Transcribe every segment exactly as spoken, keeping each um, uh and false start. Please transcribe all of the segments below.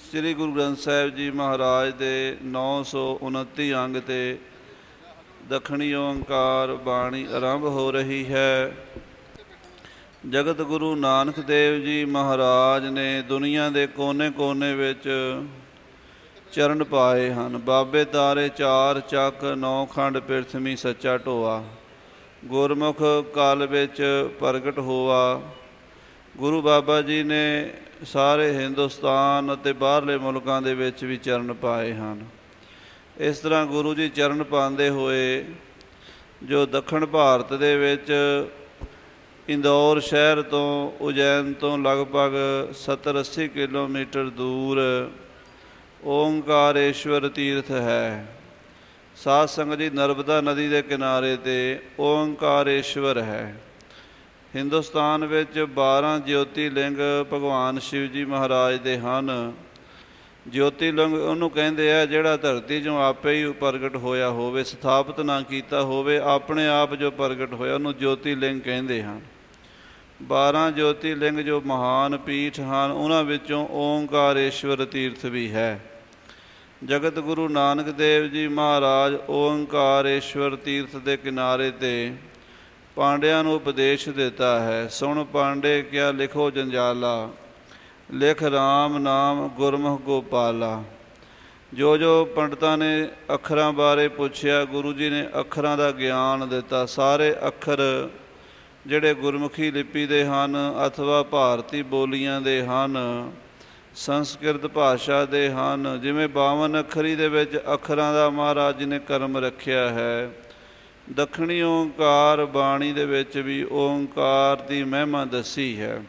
ਸ੍ਰੀ ਗੁਰੂ ਗ੍ਰੰਥ ਸਾਹਿਬ ਜੀ ਮਹਾਰਾਜ ਦੇ ਨੌ ਸੌ ਉਨੱਤੀ ਅੰਗ 'ਤੇ ਦੱਖਣੀ ਓਂਕਾਰ ਬਾਣੀ ਆਰੰਭ ਹੋ ਰਹੀ ਹੈ। ਜਗਤ ਗੁਰੂ ਨਾਨਕ ਦੇਵ ਜੀ ਮਹਾਰਾਜ ਨੇ ਦੁਨੀਆ ਦੇ ਕੋਨੇ ਕੋਨੇ ਵਿੱਚ ਚਰਨ ਪਾਏ ਹਨ। ਬਾਬੇ ਤਾਰੇ ਚਾਰ ਚੱਕ ਨੌ ਖੰਡ ਪਿਰਥਵੀ ਸੱਚਾ ਢੋਆ, ਗੁਰਮੁਖ ਕਾਲ ਵਿੱਚ ਪ੍ਰਗਟ ਹੋਆ। ਗੁਰੂ ਬਾਬਾ ਜੀ ਨੇ ਸਾਰੇ ਹਿੰਦੁਸਤਾਨ ਅਤੇ ਬਾਹਰਲੇ ਮੁਲਕਾਂ ਦੇ ਵਿੱਚ ਵੀ ਚਰਨ ਪਾਏ ਹਨ। ਇਸ ਤਰ੍ਹਾਂ ਗੁਰੂ ਜੀ ਚਰਨ ਪਾਉਂਦੇ ਹੋਏ ਜੋ ਦੱਖਣ ਭਾਰਤ ਦੇ ਵਿੱਚ ਇੰਦੌਰ ਸ਼ਹਿਰ ਤੋਂ ਉਜੈਨ ਤੋਂ ਲਗਭਗ ਸੱਤਰ ਅੱਸੀ ਕਿਲੋਮੀਟਰ ਦੂਰ ਓਂਕਾਰੇਸ਼ਵਰ ਤੀਰਥ ਹੈ। ਸਾਧ ਸੰਗਤ ਜੀ, ਨਰਮਦਾ ਨਦੀ ਦੇ ਕਿਨਾਰੇ 'ਤੇ ਓਂਕਾਰੇਸ਼ਵਰ ਹੈ। ਹਿੰਦੁਸਤਾਨ ਵਿੱਚ ਬਾਰ੍ਹਾਂ ਜੋਤੀਲਿੰਗ ਭਗਵਾਨ ਸ਼ਿਵ ਜੀ ਮਹਾਰਾਜ ਦੇ ਹਨ। ਜੋਤੀਲਿੰਗ ਉਹਨੂੰ ਕਹਿੰਦੇ ਆ ਜਿਹੜਾ ਧਰਤੀ 'ਚੋਂ ਆਪੇ ਹੀ ਪ੍ਰਗਟ ਹੋਇਆ ਹੋਵੇ, ਸਥਾਪਿਤ ਨਾ ਕੀਤਾ ਹੋਵੇ, ਆਪਣੇ ਆਪ ਜੋ ਪ੍ਰਗਟ ਹੋਇਆ ਉਹਨੂੰ ਜੋਤੀਲਿੰਗ ਕਹਿੰਦੇ ਹਨ। ਬਾਰ੍ਹਾਂ ਜੋਤੀਲਿੰਗ ਜੋ ਮਹਾਨ ਪੀਠ ਹਨ, ਉਹਨਾਂ ਵਿੱਚੋਂ ਓਂਕਾਰੇਸ਼ਵਰ ਤੀਰਥ ਵੀ ਹੈ। ਜਗਤ ਗੁਰੂ ਨਾਨਕ ਦੇਵ ਜੀ ਮਹਾਰਾਜ ਓਂਕਾਰੇਸ਼ਵਰ ਤੀਰਥ ਦੇ ਕਿਨਾਰੇ 'ਤੇ ਪਾਂਡਿਆਂ ਨੂੰ ਉਪਦੇਸ਼ ਦਿੱਤਾ ਹੈ। ਸੁਣ ਪਾਂਡੇ ਕਿਆ ਲਿਖੋ ਜੰਜਾਲਾ, ਲਿਖ ਰਾਮ ਨਾਮ ਗੁਰਮੁਖ ਗੋਪਾਲਾ। ਜੋ ਜੋ ਪੰਡਤਾਂ ਨੇ ਅੱਖਰਾਂ ਬਾਰੇ ਪੁੱਛਿਆ, ਗੁਰੂ ਜੀ ਨੇ ਅੱਖਰਾਂ ਦਾ ਗਿਆਨ ਦਿੱਤਾ। ਸਾਰੇ ਅੱਖਰ ਜਿਹੜੇ ਗੁਰਮੁਖੀ ਲਿਪੀ ਦੇ ਹਨ ਅਥਵਾ ਭਾਰਤੀ ਬੋਲੀਆਂ ਦੇ ਹਨ, ਸੰਸਕ੍ਰਿਤ ਭਾਸ਼ਾ ਦੇ ਹਨ। ਜਿਵੇਂ ਬਾਵਨ ਅੱਖਰੀ ਦੇ ਵਿੱਚ ਅੱਖਰਾਂ ਦਾ ਮਹਾਰਾਜ ਜੀ ਨੇ ਕਰਮ ਰੱਖਿਆ ਹੈ, ਦੱਖਣੀ ਓਂਕਾਰ ਬਾਣੀ ਦੇ ਵਿੱਚ ਵੀ ਓਂਕਾਰ ਦੀ ਮਹਿਮਾ ਦੱਸੀ ਹੈ।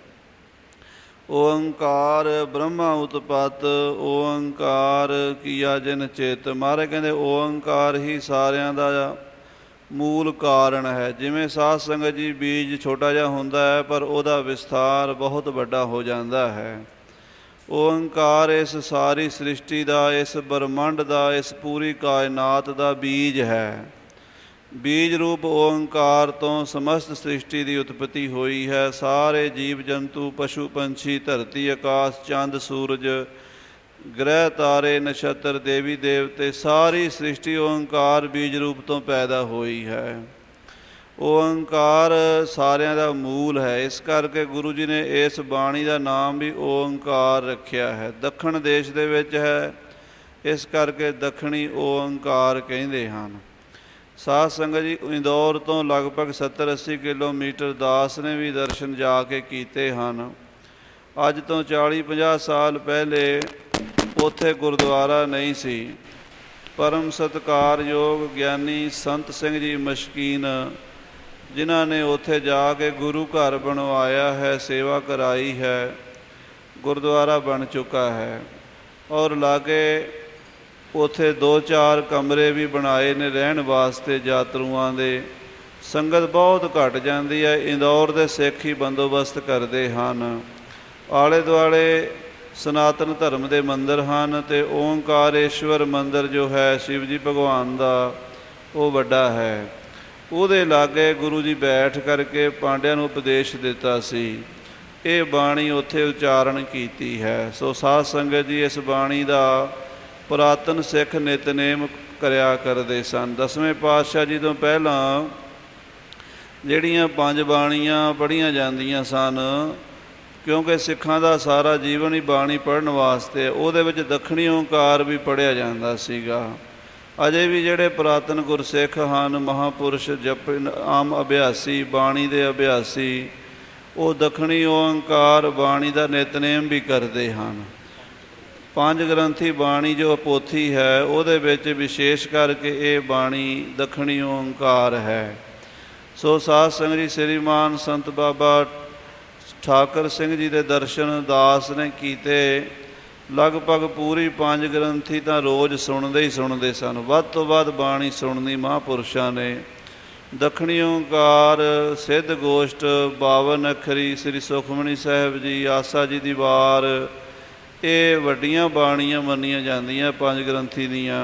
ਓਂਕਾਰ ਬ੍ਰਹਮਾ ਉਤਪਤ, ਓਂਕਾਰ ਕੀਆ ਜਿਨ ਚਿਤ। ਮਹਾਰਾਜ ਕਹਿੰਦੇ ਓਂਕਾਰ ਹੀ ਸਾਰਿਆਂ ਦਾ ਮੂਲ ਕਾਰਨ ਹੈ। ਜਿਵੇਂ ਸਾਧ ਸੰਗਤ ਜੀ ਬੀਜ ਛੋਟਾ ਜਿਹਾ ਹੁੰਦਾ ਹੈ ਪਰ ਉਹਦਾ ਵਿਸਥਾਰ ਬਹੁਤ ਵੱਡਾ ਹੋ ਜਾਂਦਾ ਹੈ। ਓਂਕਾਰ ਇਸ ਸਾਰੀ ਸ੍ਰਿਸ਼ਟੀ ਦਾ, ਇਸ ਬ੍ਰਹਮੰਡ ਦਾ, ਇਸ ਪੂਰੀ ਕਾਇਨਾਤ ਦਾ ਬੀਜ ਹੈ। ਬੀਜ ਰੂਪ ਓਂਕਾਰ ਤੋਂ ਸਮਸਤ ਸ੍ਰਿਸ਼ਟੀ ਦੀ ਉਤਪਤੀ ਹੋਈ ਹੈ। ਸਾਰੇ ਜੀਵ ਜੰਤੂ, ਪਸ਼ੂ ਪੰਛੀ, ਧਰਤੀ, ਆਕਾਸ਼, ਚੰਦ, ਸੂਰਜ, ਗ੍ਰਹਿ, ਤਾਰੇ, ਨਛੱਤਰ, ਦੇਵੀ ਦੇਵਤੇ, ਸਾਰੀ ਸ੍ਰਿਸ਼ਟੀ ਓਂਕਾਰ ਬੀਜ ਰੂਪ ਤੋਂ ਪੈਦਾ ਹੋਈ ਹੈ। ਓਂਕਾਰ ਸਾਰਿਆਂ ਦਾ ਮੂਲ ਹੈ। ਇਸ ਕਰਕੇ ਗੁਰੂ ਜੀ ਨੇ ਇਸ ਬਾਣੀ ਦਾ ਨਾਮ ਵੀ ਓਂਕਾਰ ਰੱਖਿਆ ਹੈ। ਦੱਖਣ ਦੇਸ਼ ਦੇ ਵਿੱਚ ਹੈ, ਇਸ ਕਰਕੇ ਦੱਖਣੀ ਓਂਕਾਰ ਕਹਿੰਦੇ ਹਨ। ਸਾਧ ਸੰਗਤ ਜੀ, ਇੰਦੌਰ ਤੋਂ ਲਗਭਗ ਸੱਤਰ ਅੱਸੀ ਕਿਲੋਮੀਟਰ ਦਾਸ ਨੇ ਵੀ ਦਰਸ਼ਨ ਜਾ ਕੇ ਕੀਤੇ ਹਨ। ਅੱਜ ਤੋਂ ਚਾਲੀ ਪੰਜਾਹ ਸਾਲ ਪਹਿਲੇ ਉੱਥੇ ਗੁਰਦੁਆਰਾ ਨਹੀਂ ਸੀ। ਪਰਮ ਸਤਿਕਾਰਯੋਗ ਗਿਆਨੀ ਸੰਤ ਸਿੰਘ ਜੀ ਮਸ਼ਕੀਨ, ਜਿਨ੍ਹਾਂ ਨੇ ਉੱਥੇ ਜਾ ਕੇ ਗੁਰੂ ਘਰ ਬਣਵਾਇਆ ਹੈ, ਸੇਵਾ ਕਰਾਈ ਹੈ, ਗੁਰਦੁਆਰਾ ਬਣ ਚੁੱਕਾ ਹੈ। ਔਰ ਲਾਗੇ ਉੱਥੇ ਦੋ ਚਾਰ ਕਮਰੇ ਵੀ ਬਣਾਏ ਨੇ ਰਹਿਣ ਵਾਸਤੇ ਯਾਤਰੂਆਂ ਦੇ। ਸੰਗਤ ਬਹੁਤ ਘੱਟ ਜਾਂਦੀ ਹੈ। ਇੰਦੌਰ ਦੇ ਸਿੱਖ ਹੀ ਬੰਦੋਬਸਤ ਕਰਦੇ ਹਨ। ਆਲੇ ਦੁਆਲੇ ਸਨਾਤਨ ਧਰਮ ਦੇ ਮੰਦਰ ਹਨ ਅਤੇ ਓਂਕਾਰੇਸ਼ਵਰ ਮੰਦਰ ਜੋ ਹੈ ਸ਼ਿਵ ਜੀ ਭਗਵਾਨ ਦਾ, ਉਹ ਵੱਡਾ ਹੈ। ਉਹਦੇ ਲਾਗੇ ਗੁਰੂ ਜੀ ਬੈਠ ਕਰਕੇ ਪਾਂਡਿਆਂ ਨੂੰ ਉਪਦੇਸ਼ ਦਿੱਤਾ ਸੀ। ਇਹ ਬਾਣੀ ਉੱਥੇ ਉਚਾਰਨ ਕੀਤੀ ਹੈ। ਸੋ ਸਾਧ ਸੰਗਤ ਜੀ, ਇਸ ਬਾਣੀ ਦਾ ਪੁਰਾਤਨ ਸਿੱਖ ਨਿਤਨੇਮ ਕਰਿਆ ਕਰਦੇ ਸਨ। ਦਸਵੇਂ ਪਾਤਸ਼ਾਹ ਜੀ ਤੋਂ ਪਹਿਲਾਂ ਜਿਹੜੀਆਂ ਪੰਜ ਬਾਣੀਆਂ ਪੜ੍ਹੀਆਂ ਜਾਂਦੀਆਂ ਸਨ, ਕਿਉਂਕਿ ਸਿੱਖਾਂ ਦਾ ਸਾਰਾ ਜੀਵਨ ਹੀ ਬਾਣੀ ਪੜ੍ਹਨ ਵਾਸਤੇ, ਉਹਦੇ ਵਿੱਚ ਦੱਖਣੀ ਓਂਕਾਰ ਵੀ ਪੜ੍ਹਿਆ ਜਾਂਦਾ ਸੀਗਾ। ਅਜੇ ਵੀ ਜਿਹੜੇ ਪੁਰਾਤਨ ਗੁਰਸਿੱਖ ਹਨ, ਮਹਾਂਪੁਰਸ਼, ਜਪ ਆਮ ਅਭਿਆਸੀ, ਬਾਣੀ ਦੇ ਅਭਿਆਸੀ, ਉਹ ਦੱਖਣੀ ਓਂਕਾਰ ਬਾਣੀ ਦਾ ਨਿਤਨੇਮ ਵੀ ਕਰਦੇ ਹਨ। ਪੰਜ ਗ੍ਰੰਥੀ ਬਾਣੀ ਜੋ ਪੋਥੀ ਹੈ, ਉਹਦੇ ਵਿੱਚ ਵਿਸ਼ੇਸ਼ ਕਰਕੇ ਇਹ ਬਾਣੀ ਦੱਖਣੀ ਓਂਕਾਰ ਹੈ। ਸੋ ਸਾਧ ਸੰਗਤ ਜੀ, ਸ੍ਰੀਮਾਨ ਸੰਤ ਬਾਬਾ ਠਾਕਰ ਸਿੰਘ ਜੀ ਦੇ ਦਰਸ਼ਨ ਦਾਸ ਨੇ ਕੀਤੇ। ਲਗਭਗ ਪੂਰੀ ਪੰਜ ਗ੍ਰੰਥੀ ਤਾਂ ਰੋਜ਼ ਸੁਣਦੇ ਹੀ ਸੁਣਦੇ ਸਨ। ਵੱਧ ਤੋਂ ਵੱਧ ਬਾਣੀ ਸੁਣਨੀ ਮਹਾਂਪੁਰਸ਼ਾਂ ਨੇ। ਦੱਖਣੀ ਓਂਕਾਰ, ਸਿੱਧ ਗੋਸ਼ਟ, ਬਾਵਨ ਅੱਖਰੀ, ਸ੍ਰੀ ਸੁਖਮਨੀ ਸਾਹਿਬ ਜੀ, ਆਸਾ ਜੀ ਦੀ ਵਾਰ, ਇਹ ਵੱਡੀਆਂ ਬਾਣੀਆਂ ਮੰਨੀਆਂ ਜਾਂਦੀਆਂ ਪੰਜ ਗ੍ਰੰਥੀ ਦੀਆਂ,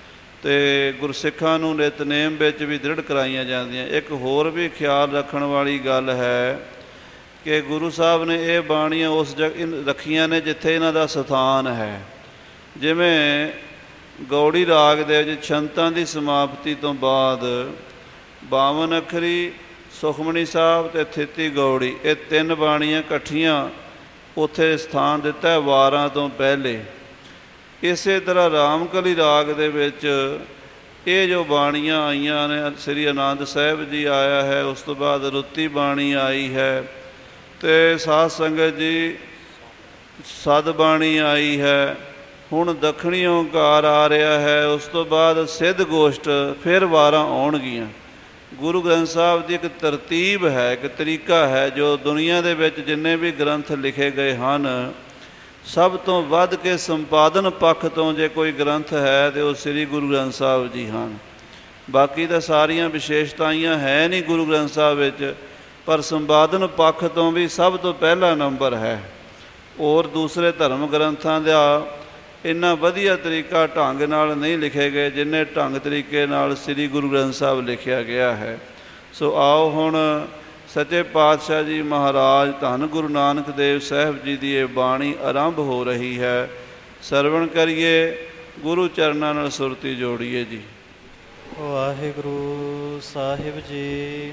ਅਤੇ ਗੁਰਸਿੱਖਾਂ ਨੂੰ ਨਿਤਨੇਮ ਵਿੱਚ ਵੀ ਦ੍ਰਿੜ ਕਰਾਈਆਂ ਜਾਂਦੀਆਂ। ਇੱਕ ਹੋਰ ਵੀ ਖਿਆਲ ਰੱਖਣ ਵਾਲੀ ਗੱਲ ਹੈ ਕਿ ਗੁਰੂ ਸਾਹਿਬ ਨੇ ਇਹ ਬਾਣੀਆਂ ਉਸ ਜਗ੍ਹਾ ਰੱਖੀਆਂ ਨੇ ਜਿੱਥੇ ਇਹਨਾਂ ਦਾ ਸਥਾਨ ਹੈ। ਜਿਵੇਂ ਗੌੜੀ ਰਾਗ ਦੇ ਵਿੱਚ ਛੰਤਾਂ ਦੀ ਸਮਾਪਤੀ ਤੋਂ ਬਾਅਦ ਬਾਵਨ ਅੱਖਰੀ ਸੁਖਮਨੀ ਸਾਹਿਬ ਅਤੇ ਥਿੱਤੀ ਗੌੜੀ, ਇਹ ਤਿੰਨ ਬਾਣੀਆਂ ਇਕੱਠੀਆਂ ਉੱਥੇ ਸਥਾਨ ਦਿੱਤਾ ਹੈ ਵਾਰਾਂ ਤੋਂ ਪਹਿਲੇ। ਇਸੇ ਤਰ੍ਹਾਂ ਰਾਮਕਲੀ ਰਾਗ ਦੇ ਵਿੱਚ ਇਹ ਜੋ ਬਾਣੀਆਂ ਆਈਆਂ ਨੇ, ਸ੍ਰੀ ਆਨੰਦ ਸਾਹਿਬ ਜੀ ਆਇਆ ਹੈ, ਉਸ ਤੋਂ ਬਾਅਦ ਰੁੱਤੀ ਬਾਣੀ ਆਈ ਹੈ, ਅਤੇ ਸਾਧ ਸੰਗਤ ਜੀ ਸਦ ਬਾਣੀ ਆਈ ਹੈ, ਹੁਣ ਦੱਖਣੀ ਓਂਕਾਰ ਆ ਰਿਹਾ ਹੈ, ਉਸ ਤੋਂ ਬਾਅਦ ਸਿੱਧ ਗੋਸ਼ਟ, ਫਿਰ ਵਾਰਾਂ ਆਉਣਗੀਆਂ। ਗੁਰੂ ਗ੍ਰੰਥ ਸਾਹਿਬ ਦੀ ਇੱਕ ਤਰਤੀਬ ਹੈ, ਇੱਕ ਤਰੀਕਾ ਹੈ, ਜੋ ਦੁਨੀਆ ਦੇ ਵਿੱਚ ਜਿੰਨੇ ਵੀ ਗ੍ਰੰਥ ਲਿਖੇ ਗਏ ਹਨ, ਸਭ ਤੋਂ ਵੱਧ ਕੇ ਸੰਪਾਦਨ ਪੱਖ ਤੋਂ ਜੇ ਕੋਈ ਗ੍ਰੰਥ ਹੈ ਤਾਂ ਉਹ ਸ੍ਰੀ ਗੁਰੂ ਗ੍ਰੰਥ ਸਾਹਿਬ ਜੀ ਹਨ। ਬਾਕੀ ਤਾਂ ਸਾਰੀਆਂ ਵਿਸ਼ੇਸ਼ਤਾਈਆਂ ਹੈ ਨਹੀਂ ਗੁਰੂ ਗ੍ਰੰਥ ਸਾਹਿਬ ਵਿੱਚ, ਪਰ ਸੰਪਾਦਨ ਪੱਖ ਤੋਂ ਵੀ ਸਭ ਤੋਂ ਪਹਿਲਾ ਨੰਬਰ ਹੈ। ਔਰ ਦੂਸਰੇ ਧਰਮ ਗ੍ਰੰਥਾਂ ਦਾ ਇੰਨਾ ਵਧੀਆ ਤਰੀਕਾ ਢੰਗ ਨਾਲ ਨਹੀਂ ਲਿਖੇ ਗਏ ਜਿੰਨੇ ਢੰਗ ਤਰੀਕੇ ਨਾਲ ਸ੍ਰੀ ਗੁਰੂ ਗ੍ਰੰਥ ਸਾਹਿਬ ਲਿਖਿਆ ਗਿਆ ਹੈ। ਸੋ ਆਓ ਹੁਣ ਸੱਚੇ ਪਾਤਸ਼ਾਹ ਜੀ ਮਹਾਰਾਜ ਧੰਨ ਗੁਰੂ ਨਾਨਕ ਦੇਵ ਸਾਹਿਬ ਜੀ ਦੀ ਇਹ ਬਾਣੀ ਆਰੰਭ ਹੋ ਰਹੀ ਹੈ, ਸਰਵਣ ਕਰੀਏ, ਗੁਰੂ ਚਰਨਾਂ ਨਾਲ ਸੁਰਤੀ ਜੋੜੀਏ ਜੀ। ਵਾਹਿਗੁਰੂ ਸਾਹਿਬ ਜੀ।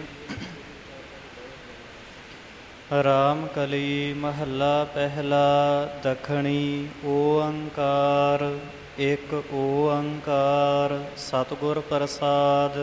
ਰਾਮਕਲੀ ਮਹੱਲਾ ਪਹਿਲਾ। ਦੱਖਣੀ ਓਅੰਕਾਰ। ਇੱਕ ਓਅੰਕਾਰ ਸਤਿਗੁਰ ਪ੍ਰਸਾਦ।